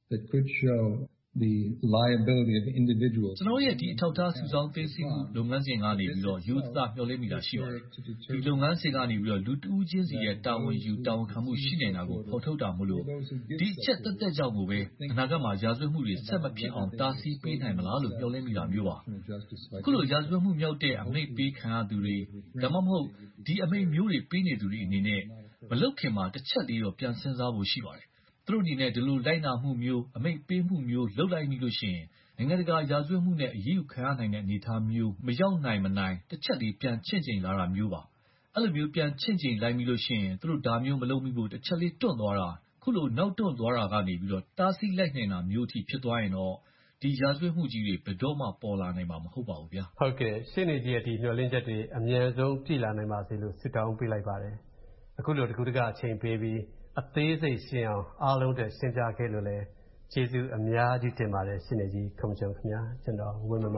that could show the liability of individuals. ကျွန်တော်ရဲ့ဒီထောက်ထားစုဆောင်သိသိမှုလုပ်ငန်းစဉ်ကနေပြီးတော့ယူသမျှော်လင့်မိတာရှိပါတယ်ဒီလုပ်ငန်းစဉ်ကနေပြီးတော့လူတဦးချင်းစီရဲ့တာဝန်ယူတာဝန်ခံမှုရှိနေတာကိုဖော်ထုတ်တာမို့လို့ဒီအချက်တက်တက်ကြောင့်ကိုပဲအနာဂတ်မှာရာဇဝတ်မှုတွေဆက်မဖြစ်အောင်တားဆီးပေးနိုင်မလားလို့မျှော်လင့်မိတာမျိုးပါခုလိုရာဇဝတ်မှုမြောက်တဲ့အမိန့်ပေးခံရသူတွေဒါမှမဟုတ်ဒီအမိန့်မျိုးတွေပေးနေသူတွေအနေနဲ့မလုပ်ခင်မှာတစ်ချက်လေးတော့ပြန်စဉ်းစားဖို့ရှိပါတယ်သူတို့အနေနဲ့ဒီလိုလိုက်နာမှုမျိုးအမိန့်ပေးမှုမျိုးလုပ်လိုက်မိလို့ရှိရင်နိုင်ငံတကာရာဇဝတ်မှုနဲ့အရေးယူခံရနိုင်တဲ့အနေအထားမျိုးမရောက်နိုင်မနိုင်တစ်ချက်လေးပြန်ချင့်ချိန်လာတာမျိုးပါအဲ့လိုမျိုးပြန်ချင့်ချိန်လိုက်မိလို့ရှိရင်သူတို့ဒါမျိုးမလုပ်မိဖို့တစ်ချက်လေးတွန့်သွားတာခုလိုနောက်တွန့်သွားတာကနေပြီးတော့တားဆီးလိုက်နိုင်တာမျိုးအထိဖြစ်သွားရင်တော့ဒီရာဇဝတ်မှုကြီးတွေဘယ်တော့မှပေါ်လာနိုင်မှာမဟုတ်ပါဘူးဗျာဟုတ်ကဲ့ရှင်းနေကြီးရဲ့ဒီမျှော်လင့်ချက်တွေအမြန်ဆုံးပြည့်လာနိုင်ပါစေလို့ဆုတောင်းပေးလိုက်ပါတယ်အခုလိုတကူတကအချိန်ပေးပြီးအသေးစိတ်ရှင်းအောင်အားလုံးတည်းရှင်းပြခဲ့လို့လည်းကျေးဇူးအများကြီးတင်ပါတယ်ရှင်းနေကြီးခုံချုံခင်ဗျာကျွန်တော်ဝင်းမမ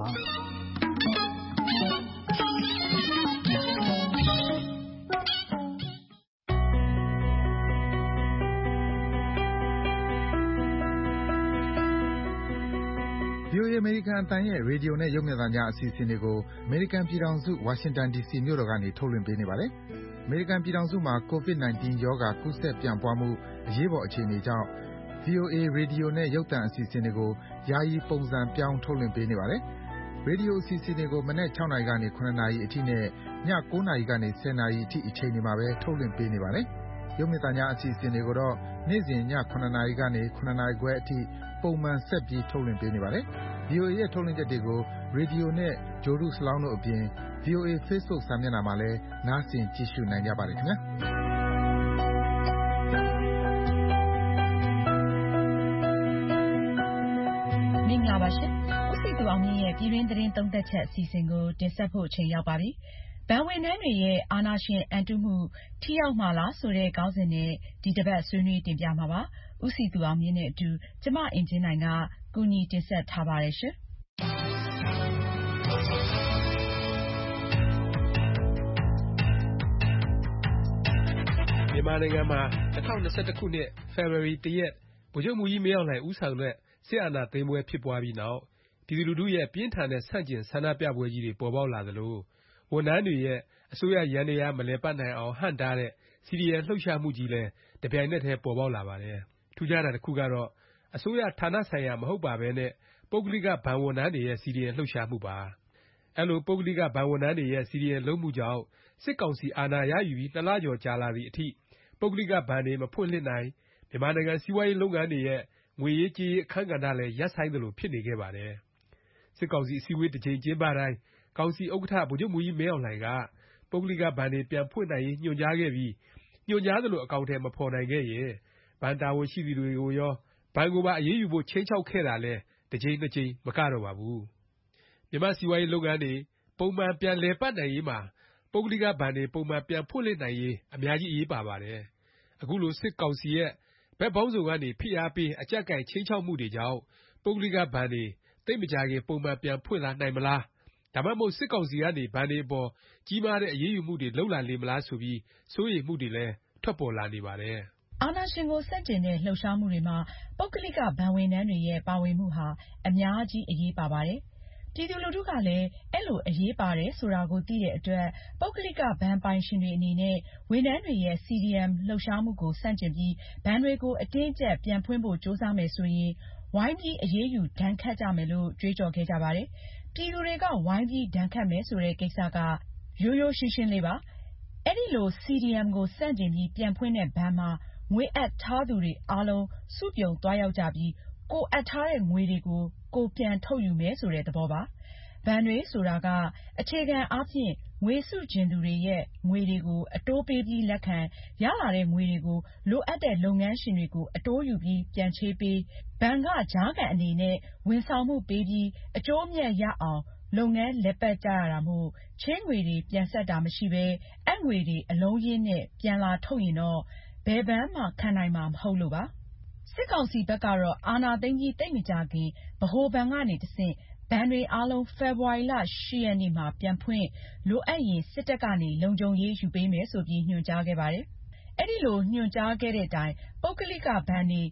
ဗီအိုအေ အမေရိကန်အသံရဲ့ရေဒီယိုနဲ့ရုပ်မြင်သံကြားအစီအစဉ်တွေကိုအမေရိကန်ပြည်ထောင်စုဝါရှင်တန် ဒီ စီ မြို့တော်ကနေထုတ်လွှင့်ပေးနေပါတယ်။အမေရိကန်ပြည်ထောင်စုမှာ ကိုဗစ် ၁၉ ရောဂါကူးစက်ပြန့်ပွားမှုအရေးပေါ်အခြေအနေကြောင့် ဗီအိုအေ ရေဒီယိုနဲ့ရုပ်သံအစီအစဉ်တွေကိုယာယီပုံစံပြောင်းထုတ်လွှင့်ပေးနေပါတယ်။ရေဒီယိုအစီအစဉ်တွေကိုမနက် ၆ နာရီကနေ ၇ နာရီအထိနဲ့ည ၉ နာရီကနေ ၁၀ နာရီအထိအချိန်တွေမှာပဲထုတ်လွှင့်ပေးနေပါတယ်။ရုပ်မြင်သံကြားအစီအစဉ်တွေကိုတော့နေ့စဉ်ည ၇ နာရီကနေ ၇ နာရီခွဲအထိပုံမှန်ဆက်ပြီးထုတ်လွှင့်ပေးနေပါတယ်။ ဗီအိုအေရဲ့ထုတ်လွှင့်ချက်တွေကိုရေဒီယိုနဲ့ဂြိုလ်တုစလောင်းတို့အပြင် ဗီအိုအေ Facebook စာမျက်နှာမှာလည်းနားဆင်ကြည့်ရှုနိုင်ကြပါတယ်ခင်ဗျာမင်္ဂလာပါရှင်ဦးစီသူအောင်မြင့်ရဲ့ပြည်တွင်းသတင်းသုံးသပ်ချက်အစီအစဉ်ကိုတင်ဆက်ဖို့အချိန်ရောက်ပါပြီဘဏ်ဝန်ထမ်းတွေရဲ့အာဏာရှင်အန်တုမှုထိရောက်မှာလားဆိုတဲ့ခေါင်းစဉ်နဲ့ဒီတစ်ပတ်ဆွေးနွေးတင်ပြမှာပါဦးစီသူအောင်မြင့်နဲ့အတူကျမအင်ဂျင်နိုင်ကကူညီတင်ဆက်ထားပါတယ်ရှင်မြန်မာနိုင်ငံမှာ၂၀၂၁ခုနှစ်ဖေဖော်ဝါရီလတစ်ရက်ဗိုလ်ချုပ်မှူးကြီးမင်းအောင်လှိုင်ဦးဆောင်တဲ့စစ်အာဏာသိမ်းပွဲဖြစ်ပွားပြီးနောက်ပြည်သူလူထုရဲ့ပြင်းထန်တဲ့ဆန့်ကျင်ဆန္ဒပြပွဲကြီးတွေပေါ်ပေါက်လာသလိုဝန်ထမ်းတွေရဲ့အစိုးရယန္တရားမလည်ပတ်နိုင်အောင်ဟန့်တားတဲ့ စီဒီအမ် လှုပ်ရှားမှုကြီးလည်းတပြိုင်နက်တည်းပေါ်ပေါက်လာပါတယ်။ထူးခြားတာတစ်ခုကတော့အစိုးရဌာနဆိုင်ရာမဟုတ်ပါဘဲနဲ့ပုဂ္ဂလိကဘဏ်ဝန်ထမ်းတွေရဲ့ စီဒီအမ် လှုပ်ရှားမှုပါ။အဲလိုပုဂ္ဂလိကဘဏ်ဝန်ထမ်းတွေရဲ့ စီဒီအမ် လုပ်မှုကြောင့်စစ်ကောင်စီအာဏာရယူပြီးနှစ်လကျော်ကြာလာသည့်အထိပုဂ္ဂလိကဘဏ်တွေမဖွင့်လှစ်နိုင်မြန်မာနိုင်ငံစီးပွားရေးလုပ်ငန်းတွေရဲ့ငွေရေးကြေးရေးအခန်းကဏ္ဍလည်းရပ်ဆိုင်းသလိုဖြစ်နေခဲ့ပါတယ်။စစ်ကောင်စီအစည်းအဝေးတစ်ကြိမ်ကျင်းပတိုင်းကောင်စီဥက္ကဋ္ဌဗိုလ်ချုပ်မှူးကြီးမင်းအောင်လှိုင်ကပုဂ္ဂလိကဘဏ်တွေပြန်ဖွင့်နိုင်ရေးညွှန်ကြားခဲ့ပြီးညွှန်ကြားသလိုအကောင်အထည်မဖော်နိုင်ခဲ့ရင်ဘဏ်တာဝန်ရှိသူတွေကိုရောဘဏ်ကိုပါအရေးယူဖို့ခြိမ်းခြောက်ခဲ့တာလည်းတစ်ကြိမ်နှစ်ကြိမ်မကတော့ပါဘူး။မြန်မာစီးပွားရေးလုပ်ငန်းတွေပုံမှန်ပြန်လည်ပတ်နိုင်ရေးမှာပုဂ္ဂလိကဘဏ်တွေပုံမှန်ပြန်ဖွင့်လှစ်နိုင်ရေးအများကြီးအရေးပါပါတယ်။အခုလိုစစ်ကောင်စီရဲ့ဘက်ပေါင်းစုံကနေဖိအားပေးအကြပ်ကိုင်ခြိမ်းခြောက်မှုတွေကြောင့်ပုဂ္ဂလိကဘဏ်တွေသိပ်မကြာခင်ပုံမှန်ပြန်ဖွင့်လာနိုင်မလားဒါမှမဟုတ်စစ်ကောင်စီကနေဘဏ်တွေအပေါ်ကြီးမားတဲ့အရေးယူမှုတွေလုပ်လာလေမလားဆိုပြီးစိုးရိမ်မှုတွေလည်းထွက်ပေါ်လာနေပါတယ်။အာဏာရှင်ကိုဆန့်ကျင်တဲ့လှုပ်ရှားမှုတွေမှာပုဂ္ဂလိကဘဏ်ဝန်ထမ်းတွေရဲ့ပါဝင်မှုဟာအများကြီးအရေးပါပါတယ်။ပြည်သူလူထုကလည်းအဲ့လိုအရေးပါတယ်ဆိုတာကိုသိတဲ့အတွက်ပုဂ္ဂလိကဘဏ်ပိုင်ရှင်တွေအနေနဲ့ဝန်ထမ်းတွေရဲ့ စီဒီအမ် လှုပ်ရှားမှုကိုဆန့်ကျင်ပြီးဘဏ်တွေကိုအတင်းအကျပ်ပြန်ဖွင့်ဖို့ကြိုးစားမယ်ဆိုရင်ဝိုင်းပြီးအရေးယူဒဏ်ခတ်ကြမယ်လို့ကြွေးကြော်ခဲ့ကြပါတယ်။ပြည်သူတွေကဝိုင်းပြီးဒဏ်ခတ်မယ်ဆိုတဲ့ကိစ္စကရိုးရိုးရှင်းရှင်းလေးပါ။အဲ့ဒီလို စီဒီအမ် ကိုဆန့်ကျင်ပြီးပြန်ဖွင့်တဲ့ဘဏ်မှာငွေအပ်ထားသူတွေအားလုံးစုပြုံသွားရောက်ကြပြီးကိုယ်အပ်ထားတဲ့ငွေတွေကိုကိုယ်ပြန်ထုတ်ယူမယ်ဆိုတဲ့သဘောပါ။ဘဏ်တွေဆိုတာကအခြေခံအားဖြင့်ငွေစုချင်သူတွေရဲ့ငွေတွေကိုအတိုးပေးပြီးလက်ခံရလာတဲ့ငွေတွေကိုလိုအပ်တဲ့လုပ်ငန်းရှင်တွေကိုအတိုးယူပြီးပြန်ချေးပေးဘဏ်ကကြားခံအနေနဲ့ဝန်ဆောင်မှုပေးပြီးအကျိုးအမြတ်ရအောင်လုပ်ငန်းလည်ပတ်ကြရတာမို့ချေးငွေတွေပြန်ဆက်တာမရှိပဲအပ်ငွေတွေအလုံးရင်းနဲ့ပြန်လာထုတ်ရင်တော့ဘယ်ဘဏ်မှခံနိုင်မှာမဟုတ်လို့ပါ။စစ်ကောင်စီဘက်ကတော့အာဏာသိမ်းပြီးသိပ်မကြာခင်ဗဟိုဘဏ်ကနေတဆင့်ဘဏ်တွေအားလုံးဖေဖေါ်ဝါရီလ၈ရက်နေ့မှာပြန်ဖွင့်လိုအပ်ရင်စစ်တပ်ကနေလုံခြုံရေးယူပေးမယ်ဆိုပြီးညွှန်ကြားခဲ့ပါတယ်။အဲ့ဒီလိုညွှန်ကြားခဲ့တဲ့တိုင်ပုဂ္ဂလိကဘဏ်တွေဖွ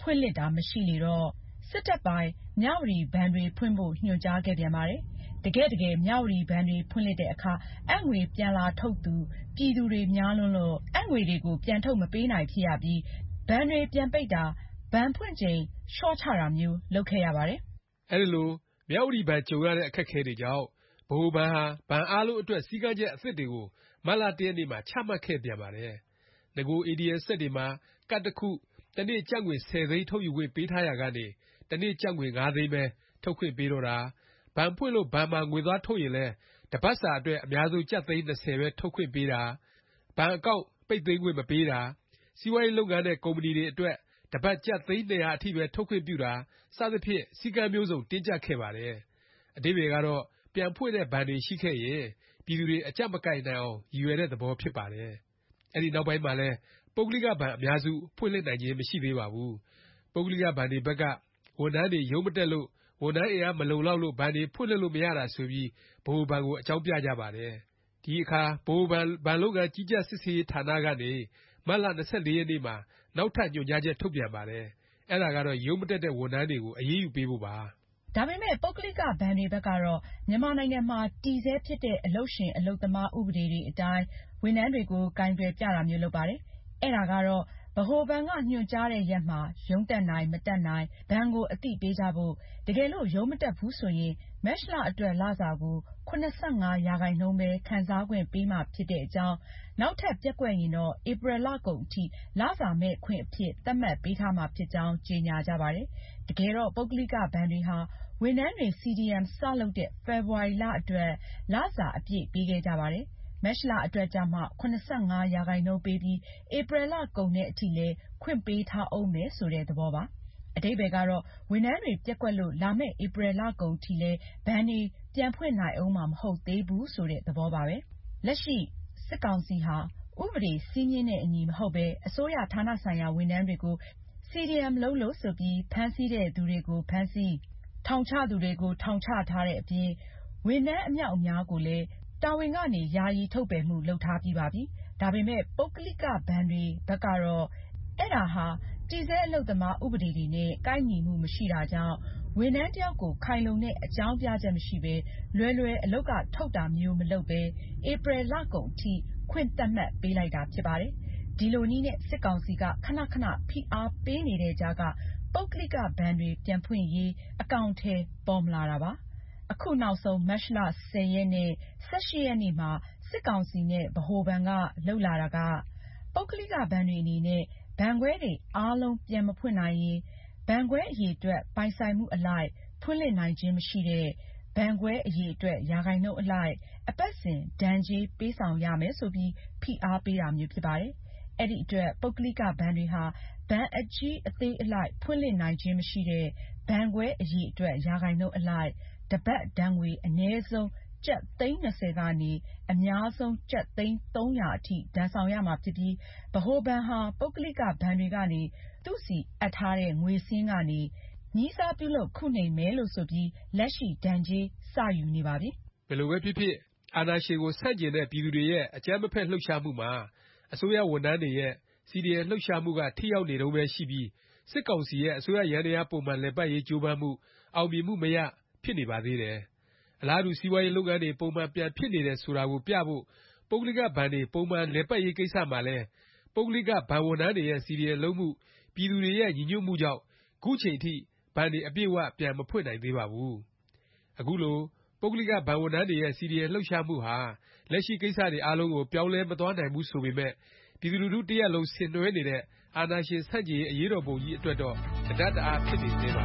ဖွင့်လှစ်တာမရှိလေတော့စစ်တပ်ပိုင်မြဝတီဘဏ်တွေဖွင့်ဖို့ညွှန်ကြားခဲ့ပြန်ပါတယ်။တကယ်တကယ်မြဝတီဘဏ်တွေဖွင့်လှစ်တဲ့အခါအပ်ငွေပြန်လာထုတ်သူပြည်သူတွေများလွန်းလို့အပ်ငွေတွေကိုပြန်ထုတ်မပေးနိုင်ဖြစ်ရပြီးဘဏ်တွေပြန်ပိတ်တာဘဏ်ဖွင့်ချိန်လျှော့ချတာမျိုးလုပ်ခဲ့ရပါတယ်။အဲဒီလိုမြဝတီဘဏ်ကြုံရတဲ့အခက်အခဲတွေကြောင့်ဗဟိုဘဏ်ဟာဘဏ်အားလုံးအတွက်စည်းကမ်းချက်အသစ်တွေကိုမတ်လတစ်ရက်နေ့မှာချမှတ်ခဲ့ပြန်ပါတယ်။နဂို အေ တီ အမ် စက်တွေမှာကတ်တစ်ခုတစ်နေ့ကျပ်ငွေဆယ်သိန်းထုတ်ယူခွင့်ပေးထားရာကနေတစ်နေ့ကျပ်ငွေငါးသိန်းပဲထုတ်ခွင့်ပေးတော့တာဘဏ်ဖွင့်လို့ဘဏ်မှာငွေသွားထုတ်ရင်လည်းတစ်ပတ်စာအတွက်အများဆုံးကျပ်သိန်း၂၀ပဲထုတ်ခွင့်ပေးတာဘဏ်အကောင့်ပိတ်သိမ်းခွင့်မပေးတာစီးပွားရေးလုပ်ငန်းနဲ့ကုမ္ပဏီတွေအတွက်တစ်ပတ်ကျပ်သိန်း၂၀၀အထိပဲထုတ်ခွင့်ပြုတာစသဖြင့်စည်းကမ်းမျိုးစုံတင်းကျပ်ခဲ့ပါတယ်။အဓိပ္ပါယ်ကတော့ပြန်ဖွင့်တဲ့ဘဏ်တွေရှိခဲ့ရင်ပြည်သူတွေအကျပ်မကိုင်နိုင်အောင်ရည်ရွယ်တဲ့သဘောဖြစ်ပါတယ်။အဲဒီနောက်ပိုင်းမှာလည်းပုဂ္ဂလိကဘဏ်အများစုဖွင့်လှစ်နိုင်ခြင်းမရှိသေးပါဘူး။ပုဂ္ဂလိကဘဏ်တွေဘက်ကဝန်ထမ်းတွေရုံးမတက်လို့ဝန်ထမ်းအင်အားမလုံလောက်လို့ဘဏ်တွေဖွင့်လှစ်လို့မရတာဆိုပြီးဗဟိုဘဏ်ကိုအကြောင်းပြကြပါတယ်။ဒီအခါဗဟိုဘဏ်ဘဏ်လုပ်ငန်းကြီးကြပ်စစ်ဆေးရေးဌာနကနေမတ်လ၂၄ရက်နေ့မှာနောက်ထပ်ညွှန်ကြားချက်ထုတ်ပြန်ပါတယ်။အဲဒါကတော့ရုံးမတက်တဲ့ဝန်ထမ်းတွေကိုအရေးယူပေးဖို့ပါ။ဒါပေမဲ့ပုဂ္ဂလိကဘဏ်တွေဘက်ကတော့မြန်မာနိုင်ငံမှာတည်ဆဲဖြစ်တဲ့အလုပ်ရှင်အလုပ်သမားဥပဒေတွေအတိုင်းဝန်ထမ်းတွေကိုကိုင်တွယ်ပြတာမျိုးလုပ်ပါတယ်။အဲဒါကတော့ဗဟိုဘဏ်ကညွှန်ကြားတဲ့ရက်မှာရုံးတက်နိုင်မတက်နိုင်ဘဏ်ကိုအသိပေးကြဖို့တကယ်လို့ရုံးမတက်ဘူးဆိုရင်မတ်လအတွက်လစာကို၇၅ရာခိုင်နှုန်းပဲခံစားခွင့်ပေးမှာဖြစ်တဲ့အကြောင်းနောက်ထပ်ပျက်ကွက်ရင်တော့ဧပြီလကုန်အထိလစာမဲ့ခွင့်အဖြစ်သတ်မှတ်ပေးထားမှာဖြစ်ကြောင်းကြေညာကြပါတယ်။တကယ်တော့ပုဂ္ဂလိကဘဏ်တွေဟာဝန်ထမ်းတွေ စီ ဒီ အမ် စလုပ်တဲ့ဖေဖေါ်ဝါရီလအတွက်လစာအပြည့်ပေးခဲ့ကြပါတယ်။မတ်လအတွက်ကျမှ၇၅ရာခိုင်နှုန်းပေးပြီးဧပြီလကုန်တဲ့အထိလည်းခွင့်ပေးထားအောင်မယ်ဆိုတဲ့သဘောပါ။အဓိပ္ပါယ်ကတော့ဝန်ထမ်းတွေပျက်ကွက်လို့လာမယ့်ဧပြီလကုန်ထိလည်းဘဏ်တွေပြန်ဖွင့်နိုင်အောင်မှာမဟုတ်သေးဘူးဆိုတဲ့သဘောပါပဲ။လက်ရှိစစ်ကောင်စီဟာဥပဒေစည်းမျဉ်းနဲ့အညီမဟုတ်ပဲအစိုးရဌာနဆိုင်ရာဝန်ထမ်းတွေကို စီ ဒီ အမ် လုပ်လို့ဆိုပြီးဖမ်းဆီးတဲ့သူတွေကိုဖမ်းဆီးထောင်ချသူတွေကိုထောင်ချထားတဲ့အပြင်ဝန်ထမ်းအမြောက်အများကိုလည်းတာဝန်ကနေယာယီထုတ်ပယ်မှုလုပ်ထားပြီးပါပြီ။ဒါပေမဲ့ပုဂ္ဂလိကဘဏ်တွေဘက်ကတော့အဲဒါဟာတည်ဆဲအလုပ်သမားဥပဒေတွေနဲ့ကိုက်ညီမှုမရှိတာကြောင့်ဝန်ထမ်းတစ်ယောက်ကိုခိုင်လုံတဲ့အကြောင်းပြချက်မရှိပဲလွယ်လွယ်အလုပ်ကထုတ်တာမျိုးမလုပ်ပဲဧပြီလကုန်အထိခွင့်သတ်မှတ်ပေးလိုက်တာဖြစ်ပါတယ်။ဒီလိုနည်းနဲ့စစ်ကောင်စီကခဏခဏဖိအားပေးနေတဲ့ကြားကပုဂ္ဂလိကဘဏ်တွေပြန်ဖွင့်ရေးအကောင်အထည်ပေါ်မလာတာပါ။အခုနောက်ဆုံးမတ်လ၁၀ရက်နဲ့၁၈ရက်နေ့မှာစစ်ကောင်စီနဲ့ဗဟိုဘဏ်ကလုပ်လာတာကပုဂ္ဂလိကဘဏ်တွေအနေနဲ့ဘဏ်ခွဲတွေအားလုံးပြန်မဖွင့်နိုင်ရင်ဘဏ်ခွဲအရေအတွက်ပိုင်ဆိုင်မှုအလိုက်ဖွင့်လှစ်နိုင်ခြင်းမရှိတဲ့ဘဏ်ခွဲအရေအတွက်ရာခိုင်နှုန်းအလိုက်အပတ်စဉ်ဒဏ်ကြေးပေးဆောင်ရမယ်ဆိုပြီးဖိအားပေးတာမျိုးဖြစ်ပါတယ်။အဲဒီအတွက်ပုဂ္ဂလိကဘဏ်တွေဟာဘဏ်အကြီးအသေးအလိုက်ဖွင့်လှစ်နိုင်ခြင်းမရှိတဲ့ဘဏ်ခွဲအရေအတွက်ရာခိုင်နှုန်းအလိုက်တစ်ပတ်ဒဏ်ငွေအနည်းဆုံးကျပ်သိန်း၂၀ကနေအများဆုံးကျပ်သိန်း၃၀၀အထိဒဏ်ဆောင်ရမှာဖြစ်ပြီးဗဟိုဘဏ်ဟာပုဂ္ဂလိကဘဏ်တွေကနေသူ့စီအပ်ထားတဲ့ငွေစာရင်းကနေညီးစားပြုလုပ်ခုနှိမ်မယ်လို့ဆိုပြီးလက်ရှိဒဏ်ကြေးစယူနေပါပြီ။ဘယ်လိုပဲဖြစ်ဖြစ်အာဏာရှင်ကိုဆန့်ကျင်တဲ့ပြည်သူတွေရဲ့အကြမ်းမဖက်လှုပ်ရှားမှုမှာအစိုးရဝန်ထမ်းတွေရဲ့ စီ ဒီ အမ် လှုပ်ရှားမှုကထိရောက်နေတုန်းပဲရှိပြီးစစ်ကောင်စီရဲ့အစိုးရယန္တရားပုံမှန်လည်ပတ်ရေးကြိုးပမ်းမှုအောင်မြင်မှုမရဖြစ်နေပါသေးတယ်။အလားတူစီးပွားရေးလုပ်ငန်းတွေပုံမှန်ပြန်ဖြစ်နေတယ်ဆိုတာကိုပြဖို့ပုဂ္ဂလိကဘဏ်တွေပုံမှန်လည်ပတ်ရေးကိစ္စမှာလည်းပုဂ္ဂလိကဘဏ်ဝန်ထမ်းတွေရဲ့ စီ ဒီ အမ် လုပ်မှုပြည်သူတွေရဲ့ညီညွတ်မှုကြောင့်ခုချိန်ထိဘဏ်တွေအပြည့်အဝပြန်မဖွင့်နိုင်သေးပါဘူး။အခုလိုပုဂ္ဂလိကဘဏ်ဝန်ထမ်းတွေရဲ့ စီ ဒီ အမ် လှုပ်ရှားမှုဟာလက်ရှိကိစ္စတွေအားလုံးကိုပြောင်းလဲမသွားနိုင်ဘူးဆိုပေမယ့်ပြည်သူလူထုတစ်ရပ်လုံးဆင်နွှဲနေတဲ့အာဏာရှင်ဆန့်ကျင်ရေးအရေးတော်ပုံကြီးအတွက်တော့တဒတ်တအားဖြစ်နေသေးပါ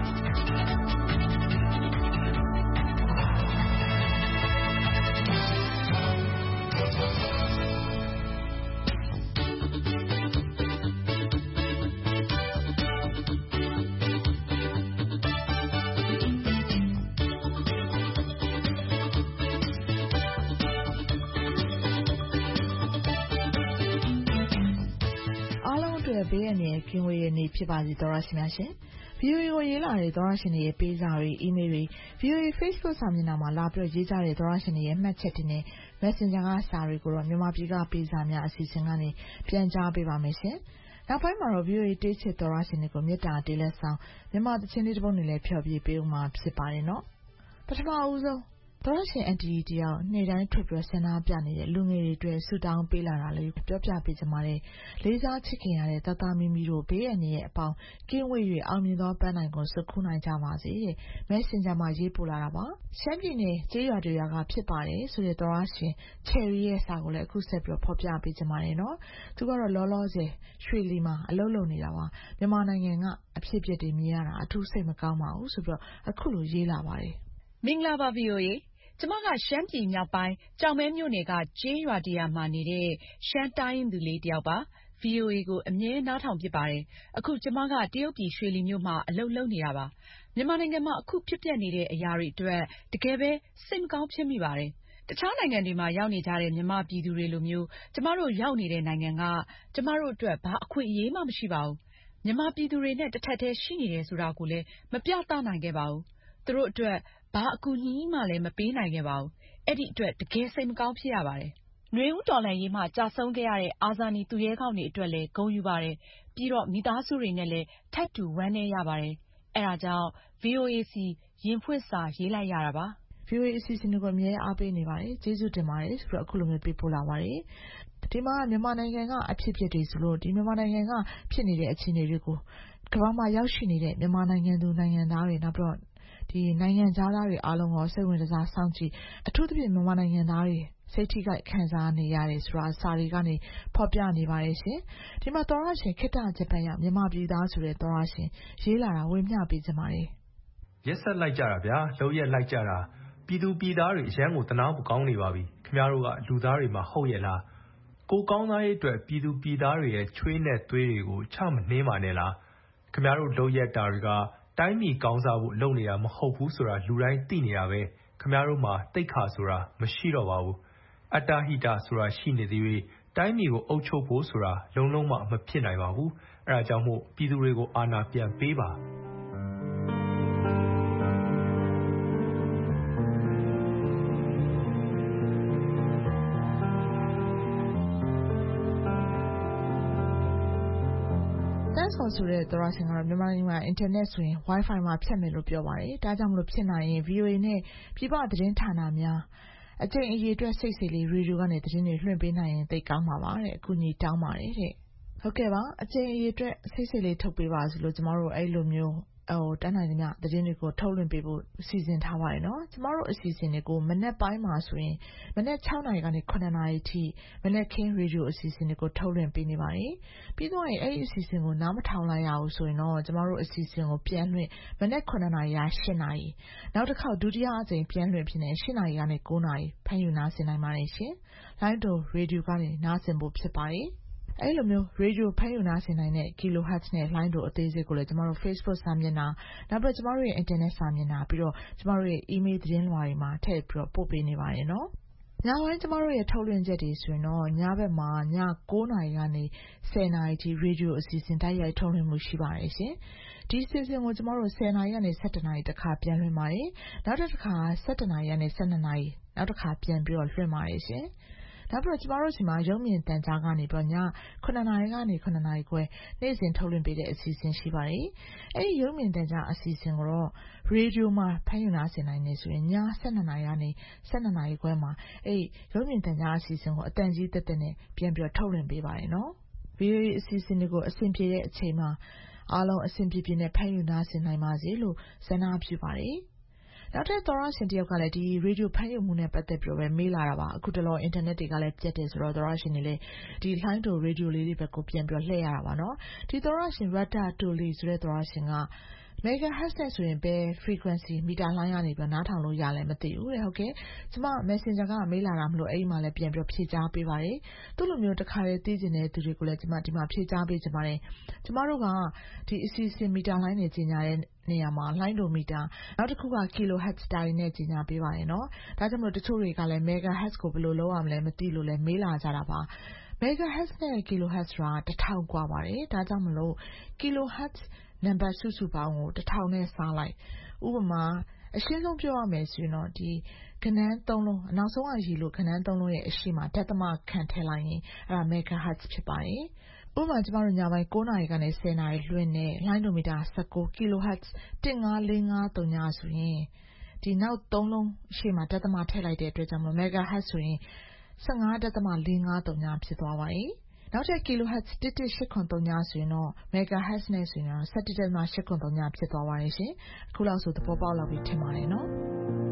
ဘေးအန္တရာယ်ကင်းဝေးတဲ့နေ့ဖြစ်ပါစေသောတရှင်များရှင်။ ဗီအိုအေကိုရေးလာတဲ့သောတရှင်တွေရဲ့ပေးစာတွေအီးမေးလ်တွေဗီအိုအေ Facebook စာမျက်နှာမှာလာပြီးရေးကြတဲ့သောတရှင်တွေရဲ့မှတ်ချက်တွေနဲ့ Messenger ကစာတွေကိုတော့မြန်မာပြည်ကပေးစာများအစီအစဉ်ကနေပြန်ကြားပေးပါမယ်ရှင်။နောက်ပိုင်းမှာတော့ ဗီအိုအေတေးချစ်သောရရှင်တွေကိုမေတ္တာတေးလက်ဆောင်မြန်မာသချင်းလေးတစ်ပုဒ်နဲ့လည်းဖျော်ဖြေပေးဦးမှာဖြစ်ပါတယ်နော်ပထမဦးဆုံးသောရရှင်အန်တီတယောက်နေ့တိုင်းထွက်ပြီးဆန္ဒပြနေတဲ့လူငယ်တွေအတွက်ဆူတောင်းပေးလာတာလေးပြောပြပေးကြပါမယ်လေးစားချစ်ခင်ရတဲ့တသားမီမီတို့ဘေးရန်ရဲ့အပေါင်းကင်းဝေး၍အောင်မြင်သောပန်းနိုင်ကိုစုခုနိုင်ကြပါစေတဲ့ Messenger မှာရေးပို့လာတာပါရှမ်းပြည်နယ်ကျေးရွာတွေရွာကဖြစ်ပါတယ်ဆိုတဲ့သောရရှင် Cherry ရဲ့စာကိုလည်းအခုဆက်ပြီးဖော်ပြပေးကြပါမယ်နော်သူကတော့လောလောဆယ်ရွှေလီမှာအလုပ်လုပ်နေတာပါမြန်မာနိုင်ငံကအဖြစ်အပျက်တွေမြင်ရတာအထူးစိတ်မကောင်းပါဘူးဆိုပြီးအခုလိုရေးလာပါတယ်မင်္ဂလာပါ ဗီအိုအေ ကျမကရှမ်းပြည်မြောက်ပိုင်းကျောက်မဲမြို့နယ်ကကျေးရွာတရာမှာနေတဲ့ရှမ်းတိုင်းရင်းသူလေးတယောက်ပါ ဗီအိုအေ ကိုအမြဲနားထောင်ဖြစ်ပါတယ်အခုကျမကတရုတ်ပြည်ရွှေလီမြို့မှာအလုပ်လုပ်နေတာပါမြန်မာနိုင်ငံမှာအခုဖြစ်ပျက်နေတဲ့အရာတွေအတွက်တကယ်ပဲစိတ်မကောင်းဖြစ်မိပါတယ်တခြားနိုင်ငံတွေမှာရောက်နေကြတဲ့မြန်မာပြည်သူတွေလိုမျိုးကျမတို့ရောက်နေတဲ့နိုင်ငံကကျမတို့အတွက်ဘာအခွင့်အရေးမှမရှိပါဘူးမြန်မာပြည်သူတွေနဲ့တစ်ထပ်တည်းရှိနေတယ်ဆိုတာကိုလည်းမပြသနိုင်ခဲ့ပါဘူးသူတို့အတွက်ဘာအကူအညီမှလည်းမပေးနိုင်ခဲ့ပါဘူးအဲ့ဒီအတွက်တကယ်စိတ်မကောင်းဖြစ်ရပါတယ်နွေဦးတော်လှန်ရေးမှာကြာဆုံးခဲ့ရတဲ့အာဇာနည်သူရဲကောင်းတွေအတွက်လည်းဂုဏ်ယူပါတယ်ပြီးတော့မိသားစုတွေနဲ့လည်းထပ်တူဝမ်းနည်းရပါတယ်အဲ့ဒါကြောင့် ဗီအိုအေ စီရင်ဖွင့်စာရေးလိုက်ရတာပါဗီအိုအေ အစီအစဉ်တွေကိုအမြဲအားပေးနေပါတယ်ကျေးဇူးတင်ပါတယ်ဆိုတော့အခုလိုမျိုးပေးပို့လာပါတယ်ဒီမှာမြန်မာနိုင်ငံကအဖြစ်အပျက်တွေဆိုလို့ဒီမြန်မာနိုင်ငံကဖြစ်နေတဲ့အခြေအနေတွေကိုကမ္ဘာမှာရောက်ရှိနေတဲ့မြန်မာနိုင်ငံသူနိုင်ငံသားတွေနောက်ပြီးတော့ဒီနိုင်ငံသားတွေအားလုံးကိုစိတ်ဝင်စားစောင့်ကြည့်အထူးသဖြင့်မြန်မာနိုင်ငံသားတွေစိတ်ထိခိုက်ခံစားနေရတယ်ဆိုတာစာတွေကနေဖော်ပြနေပါတယ်ရှင်ဒီမှာသောရရှင်ခေတ္တဂျပန်ရောက်မြန်မာပြည်သားဆိုတဲ့သောရရှင်ရေးလာတာဝေမျှပေးကြပါတယ်ရက်ဆက်လိုက်ကြတာဗျာလုံးရက်လိုက်ကြတာပြည်သူပြည်သားတွေအရန်ကိုတနာဖို့ကောင်းနေပါပြီခင်ဗျားတို့ကလူသားတွေမှာဟုတ်ရဲ့လားကိုကောင်းသားရဲ့အတွက်ပြည်သူပြည်သားတွေရဲ့ချွေးနဲ့သွေးတွေကိုချမနှင်းပါနဲ့လားခင်ဗျားတို့လုံးရက်တာတွေကတိုင်းပြည်ကောင်းစားဖို့လုပ်နေတာမဟုတ်ဘူးဆိုတာလူတိုင်းသိနေတာပဲခင်ဗျားတို့မှာတိတ်ခါဆိုတာမရှိတော့ပါဘူးအတ္တဟိတဆိုတာရှိနေသေး၍တိုင်းပြည်ကိုအုပ်ချုပ်ဖို့ဆိုတာလုံးလုံးမမဖြစ်နိုင်ပါဘူးအဲဒါကြောင့်မို့ပြည်သူတွေကိုအာဏာပြန်ပေးပါဆော်ဆိုတဲ့သောရရှင်ကတော့မြန်မာနိုင်ငံမှာအင်တာနက်ဆိုရင် Wi-Fi မှာဖြတ်မယ်လို့ပြောပါတယ်ဒါကြောင့်မလို့ဖြစ်နိုင်ရင် ဗီအိုအေ နဲ့ပြည်ပသတင်းဌာနများအကြိမ်အရေအတွက်စိတ်စိတ်လေးရေဒီယိုကနေသတင်းတွေလွှင့်ပေးနိုင်ရင်သိကောင်းပါပါတဲ့အကူအညီတောင်းပါတယ်တဲ့ဟုတ်ကဲ့ပါအကြိမ်အရေအတွက်စိတ်စိတ်လေးထုတ်ပေးပါဆိုလို့ကျမတို့အဲ့လိုမျိုးဟိုတန်းနိုင်သမျှသတင်းတွေကိုထုတ်လွှင့်ပေးဖို့စီစဉ်ထားပါတယ်နော်ကျမတို့အစီအစဉ်တွေကိုမနေ့ပိုင်းမှာဆိုရင်မနေ့၆နာရီကနေ၇နာရီထိမနေ့ခင်းရေဒီယိုအစီအစဉ်တွေကိုထုတ်လွှင့်ပေးနေပါတယ်ပြီးတော့အဲ့ဒီအစီအစဉ်ကိုနားမထောင်လိုက်ရဘူးဆိုရင်တော့ကျမတို့အစီအစဉ်ကိုပြန်လွှင့်မနေ့၇နာရီရာ၈နာရီနောက်တစ်ခေါက်ဒုတိယအကြိမ်ပြန်လွှင့်ဖြစ်နေ၈နာရီကနေ၉နာရီဖန်ယူနားဆင်နိုင်ပါတယ်ရှင်လိုင်းတိုရေဒီယိုကနေနားဆင်ဖို့ဖြစ်ပါတယ်အဲ့လိုမျိုးရေဒီယိုဖမ်းယူနာဆင်နိုင်တဲ့ kilohertz နဲ့ line တို့အသေးစိတ်ကိုလည်းကျမတို့ Facebook စာမျက်နှာနောက်ပြီးကျမတို့ရဲ့ internet စာမျက်နှာပြီးတော့ကျမတို့ရဲ့ email သတင်းလွှာတွေမှာထည့်ပြီးတော့ပို့ပေးနေပါတယ်နော်ညပိုင်းကျမတို့ရဲ့ထုတ်လွှင့်ချက်တွေဆိုရင်တော့ညဘက်မှာည၉နာရီကနေ၁၀နာရီထိရေဒီယိုအစီအစဉ်တိုက်ရိုက်ထုတ်လွှင့်မှုရှိပါတယ်ရှင်ဒီအစီအစဉ်ကိုကျမတို့၁၀နာရီကနေ၁၁နာရီတခါပြန်လွှင့်ပါတယ်နောက်တစ်ခါ၁၁နာရီကနေ၁၂နာရီနောက်တစ်ခါပြန်ပြီးတော့လွှင့်ပါတယ်ရှင်နောက်ပြီးတော့ကျမတို့စီမှာရုံမြင့်တန်ကြားကနေပြီးည9နာရီကနေ9နာရီခွဲနေ့စဉ်ထုတ်လွှင့်ပေးတဲ့အစီအစဉ်ရှိပါတယ်။အဲဒီရုံမြင့်တန်ကြားအစီအစဉ်ကိုတော့ရေဒီယိုမှာဖမ်းယူနာဆင်နိုင်နေဆိုရင်ည12နာရီကနေ12နာရီခွဲမှာအဲဒီရုံမြင့်တန်ကြားအစီအစဉ်ကိုအတန်ကြီးတက်တက်နဲ့ပြန်ပြီးထုတ်လွှင့်ပေးပါတယ်နော်။ ဗီအိုအေ အစီအစဉ်တွေကိုအဆင်ပြေတဲ့အချိန်မှာအားလုံးအဆင်ပြေပြေနဲ့ဖမ်းယူနာဆင်နိုင်ပါစေလို့ဆန္ဒပြုပါတယ်။နောက်ထပ်သောရရှင်တယောက်ကလည်းဒီရေဒီယိုဖမ်းယူမှုနဲ့ပတ်သက်ပြီးတော့မေးလာတာပါအခုတလောအင်တာနက်တွေကလည်းပြတ်တယ်ဆိုတော့သောရရှင်တွေလည်းဒီ line တိုရေဒီယိုလေးတွေဘက်ကိုပြန်ပြီးလှည့်ရတာပါနော်ဒီသောရရှင် Rata Tuli ဆိုတဲ့သောရရှင်ကmegahertz နဲ့ဆိုရင်ပဲ frequency မီတာလှိုင်းကနေပြီးနားထောင်လို့ရလဲမသိဘူးတဲ့ဟုတ်ကဲ့ကျမ messenger ကမေးလာတာမလို့အဲ့ဒီမှာလည်းပြန်ပြီးဖြေကြားပေးပါတယ်သူ့လိုမျိုးတစ်ခါလေးသိကျင်တဲ့သူတွေကိုလည်းကျမဒီမှာဖြေကြားပေးကြပါတယ်ကျမတို့ကဒီအစီအစဉ်မီတာလှိုင်းနေကြီးညာတဲ့နေရာမှာလှိုင်းတိုမီတာနောက်တစ်ခုက kilohertz တိုင်းနဲ့ကြီးညာပေးပါတယ်နော်ဒါကြောင့်မလို့တချို့တွေကလည်း megahertz ကိုဘယ်လိုလုပ်ရမလဲမသိလို့လည်းမေးလာကြတာပါmegahertz နဲ့ kilohertz ကတစ်ထောင်กว่าပါတယ်ဒါကြောင့်မလို့ kilohertzနံပါတ်စုစုပေါင်းကိုတစ်ထောင်နဲ့စားလိုက်ဥပမာအရှင်းဆုံးပြောရမယ်ဆိုရင်တော့ဒီကဏ္ဍသုံးလုံးအနောက်ဆုံးကရေလို့ကဏ္ဍသုံးလုံးရဲ့အရှိမဒသမခန့်ထည့်လိုက်ရင်အဲ့ဒါ megahertz ဖြစ်ပါတယ်ဥပမာကျမတို့ညပိုင်း၉နာရီကနေ၁၀နာရီလွှင့်တဲ့လိုင်းဒိုမီတာ၁၉ kilohertz ၁၅၄၅၃ ဆိုရင်ဒီနောက်သုံးလုံးရှေ့မှာဒသမထည့်လိုက်တဲ့အတွက်ကြောင့် megahertz ဆိုရင်၁၅ဒသမ၄၅၃ ဖြစ်သွားပါတယ်။နောက်ထပ် kilohertz ၁၁၈၇၃ ဆိုရင်တော့ megahertz နဲ့ဆိုရင်တော့၁၁ဒသမ၈၇၃ ဖြစ်သွားပါတယ်ရှင်။အခုလောက်ဆိုသဘောပေါက်လောက်ပြီထင်ပါတယ်နော်။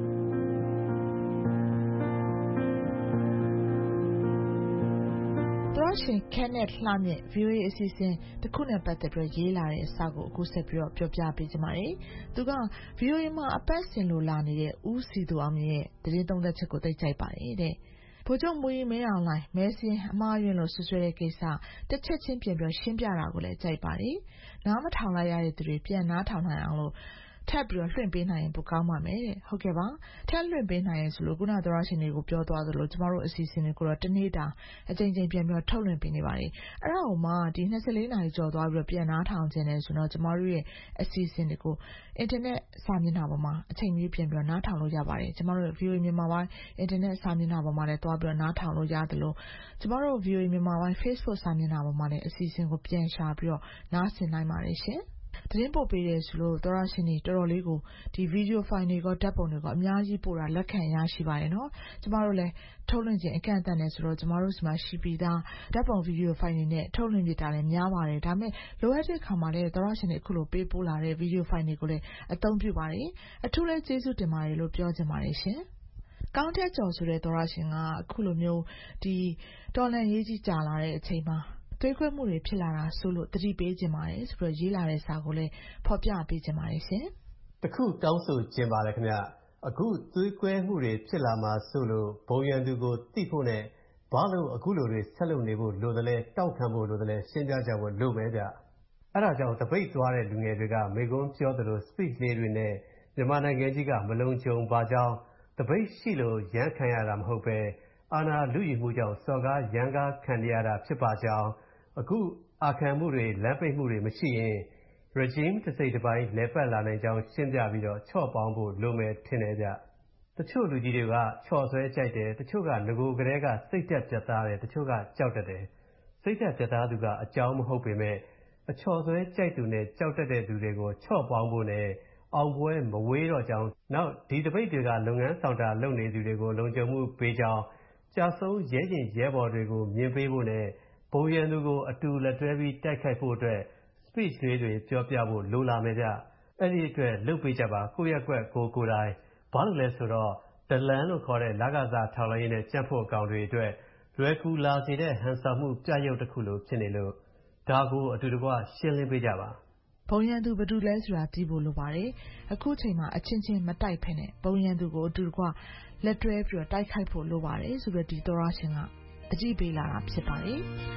သောရှင် Kenneth လှမြင့် ဗီအိုအေ အစီအစဉ်တစ်ခုနဲ့ပတ်သက်ပြီးရေးလာတဲ့အစာကိုအခုဆက်ပြီးတော့ပြောပြပေးကြပါမယ်။သူက ဗီအိုအေ မှာအပတ်စဉ်လိုလာနေတဲ့ဦးစီသူအောင်ရဲ့သတင်းသုံးသက်ချက်ကိုသိကြိုက်ပါတယ်တဲ့။ဗိုလ်ချုပ်မူကြီးမင်းအောင်လှိုင်မဲစင်းအမှားယွင်းလို့ဆွဆွဲတဲ့ကိစ္စတစ်ချက်ချင်းပြန်ပြီးရှင်းပြတာကိုလည်းကြိုက်ပါတယ်။နားမထောင်လိုက်ရတဲ့သူတွေပြန်နားထောင်နိုင်အောင်လို့ထပ်ပြီးတော့လွှင့်ပေးနိုင်ရင်ပိုကောင်းပါမယ်တဲ့ဟုတ်ကဲ့ပါထပ်လွှင့်ပေးနိုင်ရင်ဆိုလို့ခုနသရရှင်တွေကိုပြောသွားသလိုကျမတို့အစီအစဉ်တွေကိုတော့တနေ့တာအချိန်ချင်းပြန်ပြီးထုတ်လွှင့်ပေးနေပါတယ်အဲ့ဒါကိုမှဒီ၂၄နာရီကျော်သွားပြီးတော့ပြန်နားထောင်ခြင်းနဲ့ဆိုတော့ကျမတို့ရဲ့အစီအစဉ်တွေကိုအင်တာနက်စာမျက်နှာပေါ်မှာအချိန်ကြီးပြန်ပြီးတော့နားထောင်လို့ရပါတယ်ကျမတို့ ဗီအိုအေ မြန်မာပိုင်းအင်တာနက်စာမျက်နှာပေါ်မှာလည်းတွားပြီးတော့နားထောင်လို့ရတယ်လို့ကျမတို့ ဗီအိုအေ မြန်မာပိုင်း Facebook စာမျက်နှာပေါ်မှာလည်းအစီအစဉ်ကိုပြန်ရှာပြီးတော့နားဆင်နိုင်ပါတယ်ရှင်သတင်းပို့ပေးတယ်ဆိုလို့သောရရှင်တွေတော်တော်လေးကိုဒီဗီဒီယိုဖိုင်တွေကဓာတ်ပုံတွေကအများကြီးပို့တာလက်ခံရရှိပါတယ်နော်ကျမတို့လည်းထုတ်လွှင့်ခြင်းအကန့်အသတ်နဲ့ဆိုတော့ကျမတို့စီမှာရှိပြီးသားဓာတ်ပုံဗီဒီယိုဖိုင်တွေနဲ့ထုတ်လွှင့်ပြတာလည်းများပါတယ်ဒါပေမဲ့လိုအပ်တဲ့ခါမှာလည်းသောရရှင်တွေအခုလိုပေးပို့လာတဲ့ဗီဒီယိုဖိုင်တွေကိုလည်းအသုံးပြုပါတယ်အထူးလည်းကျေးဇူးတင်ပါတယ်လို့ပြောချင်ပါတယ်ရှင်ကောင်းတဲ့ကြော်ဆိုတဲ့သောရရှင်ကအခုလိုမျိုးဒီတော်လန်ရေးကြီးကြာလာတဲ့အချိန်မှာသွေးခွဲမှုတွေဖြစ်လာတာဆိုလို့တတိပေးခြင်းပါတယ်ဆိုပြီးရေးလာတဲ့စာကိုလည်းဖော်ပြပေးခြင်းပါတယ်ရှင်တခုတောင်းဆိုခြင်းပါတယ်ခင်ဗျအခုသွေးခွဲမှုတွေဖြစ်လာမှာဆိုလို့ဘုံရန်သူကိုတိဖို့နဲ့ဘာလို့အခုလိုတွေဆက်လုပ်နေဖို့လိုတယ်လဲတောက်ခံဖို့လိုတယ်လဲရှင်းပြကြဖို့လိုမယ်ဗျအဲ့ဒါကြောင့်တပိတ်သွားတဲ့လူငယ်တွေကမေကွန်းပြောသလို speech လေးတွေနဲ့မြန်မာနိုင်ငံကြီးကမလုံခြုံပါကြောင်းတပိတ်ရှိလို့ရန်ခံရတာမဟုတ်ပဲအာဏာလူယူမှုကြောင့်စော်ကားရန်ကားခံရတာဖြစ်ပါကြောင်းအခုအာခံမှုတွေလမ်းပိတ်မှုတွေမရှိရင် regime တစ်စိတ်တစ်ပိုင်းလဲပတ်လာနိုင်ကြောင်းရှင်းပြပြီးတော့ချော့ပေါင်းဖို့လိုမယ်ထင်တယ်ဗျတချို့လူကြီးတွေကချော့ဆွဲကြိုက်တယ်တချို့ကငကိုကလေးကစိတ်တက်ပြတ်သားတယ်တချို့ကကြောက်တတ်တယ်စိတ်တက်ပြတ်သားသူကအကြောင်းမဟုတ်ပေမဲ့အချော့ဆွဲကြိုက်သူနဲ့ကြောက်တတ်တဲ့သူတွေကိုချော့ပေါင်းဖို့နဲ့အောင်ပွဲမဝေးတော့ကြောင်းနောက်ဒီတပိတ်တွေကလုပ်ငန်းဆောင်တာလုပ်နေသူတွေကိုလုံခြုံမှုပေးကြောင်းကြာဆုံးရဲရင်ရဲဘော်တွေကိုမြင်ပေးဖို့နဲ့ဘုံရန်သူကိုအတူလက်တွဲပြီးတိုက်ခိုက်ဖို့အတွက် speech တွေတွေပြောပြဖို့လိုလာမယ်ဗျအဲ့ဒီအတွက်လုပ်ပေးကြပါကိုယ့်ရက်ကွက်ကိုကိုယ်တိုင်ဘာလို့လဲဆိုတော့ဒလန်လို့ခေါ်တဲ့လကစားထောက်လိုင်းနဲ့ကြက်ဖို့အကောင်တွေအတွက်လွယ်ကူလာစေတဲ့ဟန်ဆောင်မှုပြရုပ်တစ်ခုလိုဖြစ်နေလို့ဒါကိုအတူတကွရှင်းလင်းပေးကြပါဘုံရန်သူဘယ်သူလဲဆိုတာသိဖို့လိုပါတယ်အခုချိန်မှာအချင်းချင်းမတိုက်ဖက်နဲ့ဘုံရန်သူကိုအတူတကွလက်တွဲပြီးတော့တိုက်ခိုက်ဖို့လိုပါတယ်ဆိုတော့ဒီသောရရှင်ကအကြည့်ပေးလာတာဖြစ်ပါတယ်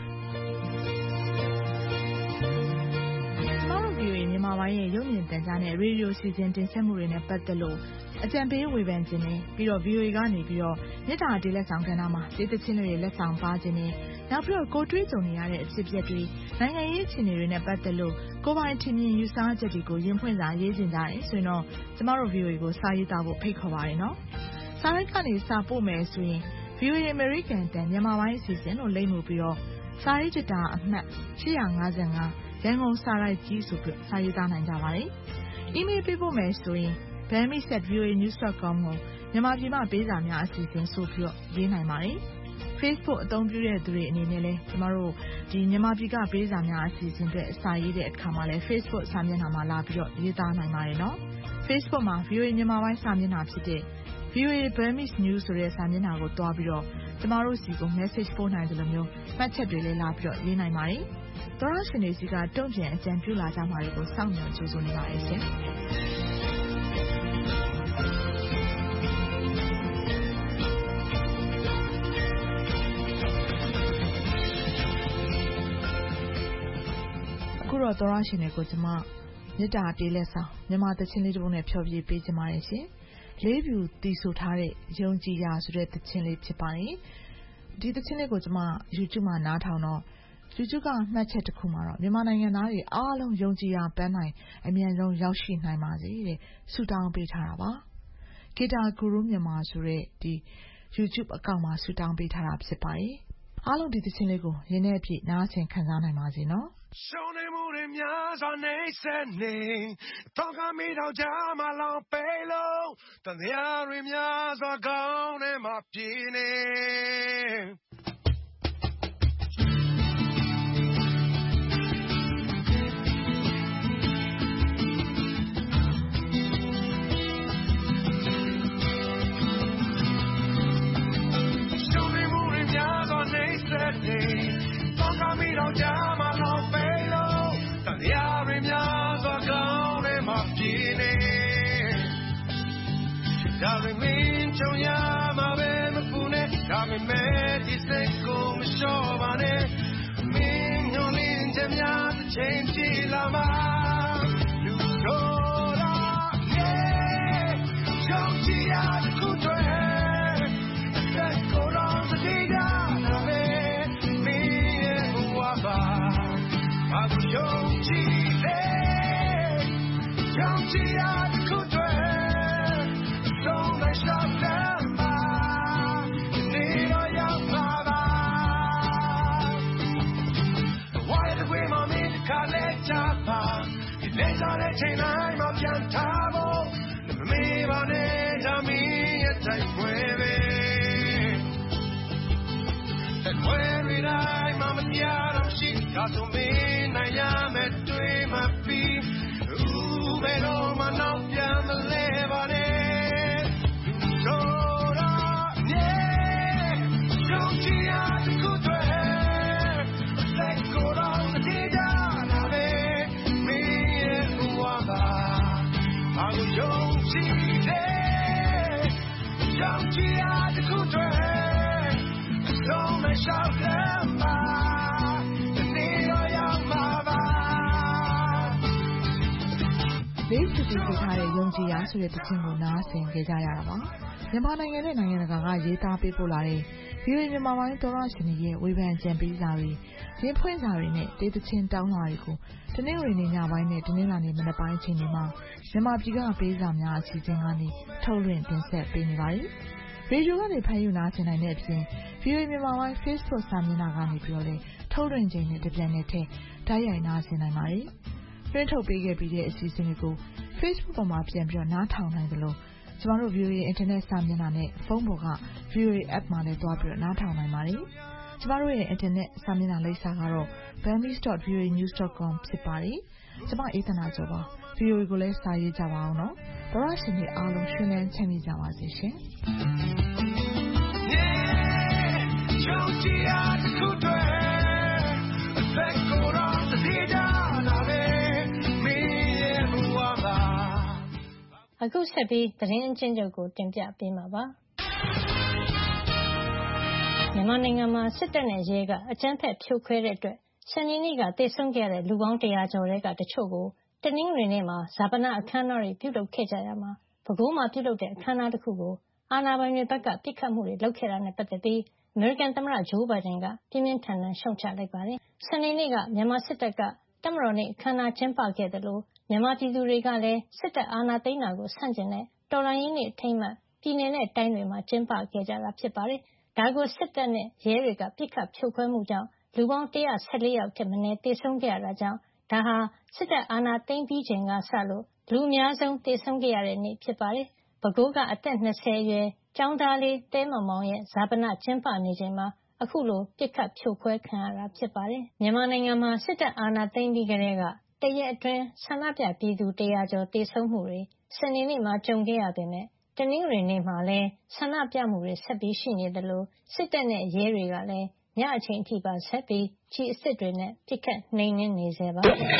ကျမတို့ဗီအိုအေမြန်မာပိုင်းရဲ့ရုပ်မြင်သံကြားနဲ့ရေဒီယိုစီစဉ်တင်ဆက်မှုတွေနဲ့ပတ်သက်လို့အကြံပေးဝေဖန်ခြင်းနဲ့ပြီးတော့ ဗီအိုအေ ကနေပြီးတော့မြစ်တာတေးလက်ဆောင်ကဏ္ဍမှာဒေသချင်းတွေလက်ဆောင်ပါခြင်းနဲ့နောက်ပြီးတော့ကိုတွေးကြုံနေရတဲ့အဖြစ်အပျက်တွေနိုင်ငံရေးအခြေအနေတွေနဲ့ပတ်သက်လို့ကိုယ်ပိုင်ထင်မြင်ယူဆချက်တွေကိုရင်းဖွင့်စာရေးတင်ကြတယ်ဆိုရင်တော့ကျမတို့ ဗီအိုအေ ကိုစာရေးသားဖို့ဖိတ်ခေါ်ပါတယ်နော်စာရိုက်ကနေစာပို့မယ်ဆိုရင် ဗီအိုအေ American တန်မြန်မာပိုင်းအစီအစဉ်လို့လိမ့်မှုပြီးတော့စာရေးကြတာအမှတ်၈၅၅ရန်ကုန်စာရိုက်ကြီးဆိုပြီးစာရေးသားနိုင်ကြပါတယ်။ email ပေးဖို့မယ်ဆိုရင် burmese at v o a news dot com ကိုမြန်မာပြည်မှာပေးစာများအစီအစဉ်ဆိုပြီးတော့ရေးနိုင်ပါတယ်။ Facebook အသုံးပြုတဲ့သူတွေအနေနဲ့လည်းကျမတို့ဒီမြန်မာပြည်ကပေးစာများအစီအစဉ်တွေအစာရေးတဲ့အခါမှာလည်း Facebook စာမျက်နှာမှာလာပြီးတော့ရေးသားနိုင်ပါတယ်နော်။ Facebook မှာ ဗီအိုအေ မြန်မာပိုင်းစာမျက်နှာဖြစ်တဲ့ ဗီအိုအေ Burmese News ဆိုတဲ့စာမျက်နှာကိုတွားပြီးတော့ကျမတို့စီကို message ပို့နိုင်တယ်လို့မျိုးမှတ်ချက်တွေလည်းလာပြီးတော့ရေးနိုင်ပါတယ်။သောရရှင်တွေစီကတုံ့ပြန်အကြံပြုလာကြမှာတွေကိုစောင့်မျှော်ကြိုးစားနေပါတယ်ရှင်။အခုတော့သောရရှင်တွေကိုကျမမေတ္တာပြေးလက်ဆောင်မြန်မာသချင်းလေးတစ်ပုဒ်နဲ့ဖျော်ဖြေပေးချင်ပါတယ်ရှင်။လေးဖြူတီဆိုထားတဲ့ယုံကြည်ရာဆိုတဲ့သချင်းလေးဖြစ်ပါတယ်။ဒီသချင်းလေးကိုကျမ YouTube မှာနားထောင်တော့YouTube ကမှတ်ချက်တစ်ခုမှာတော့မြန်မာနိုင်ငံသားတွေအားလုံးယုံကြည်ရာပန်းနိုင်အမြန်ဆုံးရောက်ရှိနိုင်ပါစေတဲ့ဆုတောင်းပေးထားတာပါဂီတာဂူရုမြန်မာဆိုတဲ့ဒီ YouTube အကောင့်မှာဆုတောင်းပေးထားတာဖြစ်ပါတယ်အားလုံးဒီသချင်းလေးကိုရင်းနှီးအပြည့်နားဆင်ခံစားနိုင်ပါစေနော်ရှုံးနေမှုတွေများစွာနေဆက်နေတော့ကမိတော့ကြမှာလောင်ပေလို့တရားတွေများစွာကောင်းနေမှာပြင်းနေတော့ကမိတော့ကြမှာလောင်ပေလို့တရားတွေများစွာကောင်းနေမှာပြင်းနေဒါပေမဲ့ကြုံရမှာပဲမပူနဲ့ဒါပေမဲ့ဒီစိတ်ကိုမလျှော့ပါနဲ့မင်းညွန်လင်းချက်များတစ်ချိန်ကြည့်လာမှာလူတို့လားရဲ့ကြောက်ကြရတဲ့ခုတွေသက်ကိုယ်တော်သတိထားနာပဲမင်းရဲ့ဘဝပါဘာကိုယုံကြည်လဲကြောက်ကြရတဲ့ခုတွေdon't let stop them by need all your power why the way my me collect japa you let all the chain I'm up yan tabo me bane jami at time mueve and where it I mama yara she got to me na ya me tui ma pi ooh pero ma no yan the levane Shout them by the need of your mother လေးစုစုထားတဲ့ယုံကြည်ရာဆိုတဲ့တခြင်းကိုနားဆင်ကြကြရတာပါမြန်မာနိုင်ငံနဲ့နိုင်ငံတကာကရေးသားပေးပို့လာတဲ့ ဗီအိုအေ မြန်မာပိုင်းသောရရှင်တွေရဲ့ဝေဖန်ကြံပေးစာတွေရင်းဖွင့်စာတွေနဲ့တေးသချင်းတောင်းလာတွေကိုတနင်္ဂနွေနေ့ညပိုင်းနဲ့တနင်္လာနေ့မနက်ပိုင်းအချိန်တွေမှာမြန်မာပြည်ကပေးစာများအစီအစဉ်ကနေထုတ်လွှင့်တင်ဆက်ပေးနေပါတယ်ရေဒီယိုကနေဖန်ယူနားဆင်နိုင်တဲ့အပြင် ဗီအိုအေ မြန်မာပိုင်း Facebook စာမျက်နှာကနေပြီးတော့လည်းထုတ်လွှင့်ခြင်းနဲ့တပြန်နဲ့ထဲတိုက်ရိုက်နားဆင်နိုင်ပါတယ်။တွင်းထုတ်ပေးခဲ့ပြီးတဲ့အစီအစဉ်တွေကို Facebook ပေါ်မှာပြန်ပြီးတော့နားထောင်နိုင်သလိုကျမတို့ ဗီအိုအေ Internet စာမျက်နှာနဲ့ဖုန်းပေါ်က ဗီအိုအေ App မှာလည်းသွားပြီးတော့နားထောင်နိုင်ပါတယ်။ကျမတို့ရဲ့ Internet စာမျက်နှာလိပ်စာကတော့ burmese dot v o a news dot com ဖြစ်ပါတယ်။ကျမအေးသနာကျော်ပါ။ ဗီအိုအေကိုလည်းစာရေးကြပါအောင်နော်။သောရရှင်တွေအားလုံးရှင်လန်းချမ်းမြေ့ကြပါစေရှင်။ Don't you have to go to let go of the me and Waba အခုဆက်ပြီးသတင်းအချင်းချုပ်ကိုတင်ပြပေးမှာပါမြန်မာနိုင်ငံမှာစစ်တပ်နဲ့ရဲကအကြမ်းဖက်ဖြိုခွဲတဲ့အတွက်စနေနေ့ကသေဆုံးခဲ့တဲ့လူပေါင်းတရာကျော်တဲ့ကတချို့ကိုတနင်္ဂနွေနေ့မှာဇာပနာအခမ်းအနားတွေပြုလုပ်ခဲ့ကြရမှာပဲခူးမှာပြုလုပ်တဲ့အခမ်းအနားတစ်ခုကိုအာဏာပိုင်တွေဘက်ကပြစ်ခတ်မှုတွေလုပ်ခဲ့တာနဲ့ပတ်သက်ပြီးအမေရိကန်သမ္မတဂျိုးဘိုင်ဒန်ကပြင်းပြင်းထန်ထန်ရှုတ်ချလိုက်ပါတယ်။စနေနေ့ကမြန်မာစစ်တပ်ကတပ်မတော်နေ့အခမ်းအနားကျင်းပခဲ့တယ်လို့မြန်မာပြည်သူတွေကလည်းစစ်တပ်အာဏာသိမ်းတာကိုဆန့်ကျင်တဲ့တော်လှန်ရေးနေ့အထိမ်းအမှတ်ပြည်နယ်နဲ့တိုင်းတွေမှာကျင်းပခဲ့ကြတာဖြစ်ပါတယ်။ဒါကိုစစ်တပ်နဲ့ရဲတွေကပြစ်ခတ်ဖြိုခွဲမှုကြောင့်လူပေါင်းone hundred fourteenယောက်ထက်မနည်းသေဆုံးခဲ့ရတာကြောင့်ဒါဟာစစ်တပ်အာဏာသိမ်းပြီးချိန်ကစလို့လူအများဆုံးသေဆုံးခဲ့ရတဲ့နေ့ဖြစ်ပါတယ်။ပဲခူးကအသက်twentyအရွယ်ကျောင်းသားလေးတဲမောင်မောင်ရဲ့ဇာပနကျင်းပနေချိန်မှာအခုလိုပြစ်ခတ်ဖြိုခွဲခံရတာဖြစ်ပါတယ်။မြန်မာနိုင်ငံမှာစစ်တပ်အာဏာသိမ်းပြီးကတည်းကတရက်အတွင်းဆန္ဒပြပြည်သူone hundredကျော်သေဆုံးမှုတွေစနေနေ့မှာကြုံခဲ့ရပေမဲ့တနင်္ဂနွေနေ့မှာလည်းဆန္ဒပြမှုတွေဆက်ပြီးရှိနေတယ်လို့စစ်တပ်နဲ့ရဲတွေကလည်းညအချိန်အထိပါဆက်ပြီးကျည်အစစ်တွေနဲ့ပစ်ခတ်နှိမ်နင်းနေစေပါ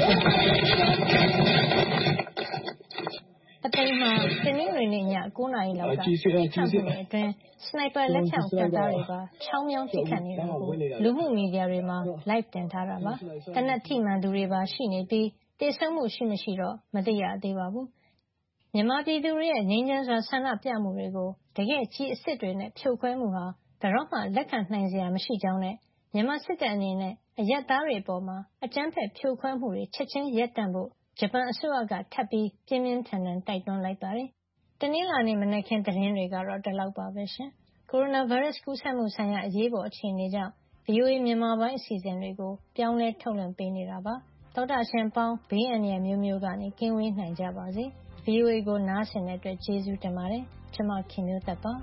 အတိမ်မှာတနင်္ဂနွေနေ့ညnineနာရီလောက်ကပစ်ခတ်မှုတွေအတွင်းစနိုက်ပါလက်ချောင်းတပ်သားတွေပါချောင်းမြောင်းပစ်ခတ်နေတာကိုလူမှုမီဒီယာတွေမှာ live တင်ထားတာပါတနက်ထိမှန်သူတွေပါရှိနေပြီးသေဆုံးမှုရှိမရှိတော့မသိရသေးပါဘူးမြန်မာပြည်သူတွေရဲ့ငြိမ်းချမ်းစွာဆန္ဒပြမှုတွေကိုတကယ်ကြီးအစ်စ်တွေနဲ့ဖြိုခွဲမှုဟာဘယ်တော့မှလက်ခံနိုင်စရာမရှိကြောင်းနဲ့မြန်မာစစ်တပ်အနေနဲ့အရပ်သားတွေအပေါ်မှာအကြမ်းဖက်ဖြိုခွဲမှုတွေချက်ချင်းရပ်တန့်ဖို့ဂျပန်အစိုးရကထပ်ပြီးပြင်းပြင်းထန်ထန်တိုက်တွန်းလိုက်ပါတယ်။တနင်္လာနေ့မနက်ခင်းသတင်းတွေကတော့ဒီလောက်ပါပဲရှင်။ကိုရိုနာဗိုင်းရပ်စ်ကူးစက်မှုဆိုင်ရာအရေးပေါ်အခြေအနေကြောင့်ဗွီအိုအေမြန်မာပိုင်းအစီအစဉ်တွေကိုပြောင်းလဲထုတ်လွှင့်ပေးနေတာပါသောတာရှင်ပေါင်းဘေးအန္တရာယ်မျိုးမျိုးကနေကင်းဝေးနိုင်ကြပါစေ ဗွီအိုအေကိုနားဆင်တဲ့အတွက်ကျေးဇူးတင်ပါတယ်ကျွန်မခင်မျိုးသက်ပါ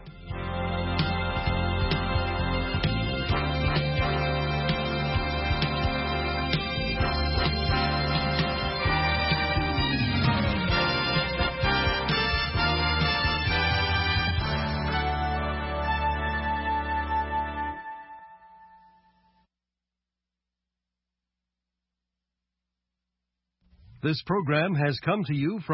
This program has come to you from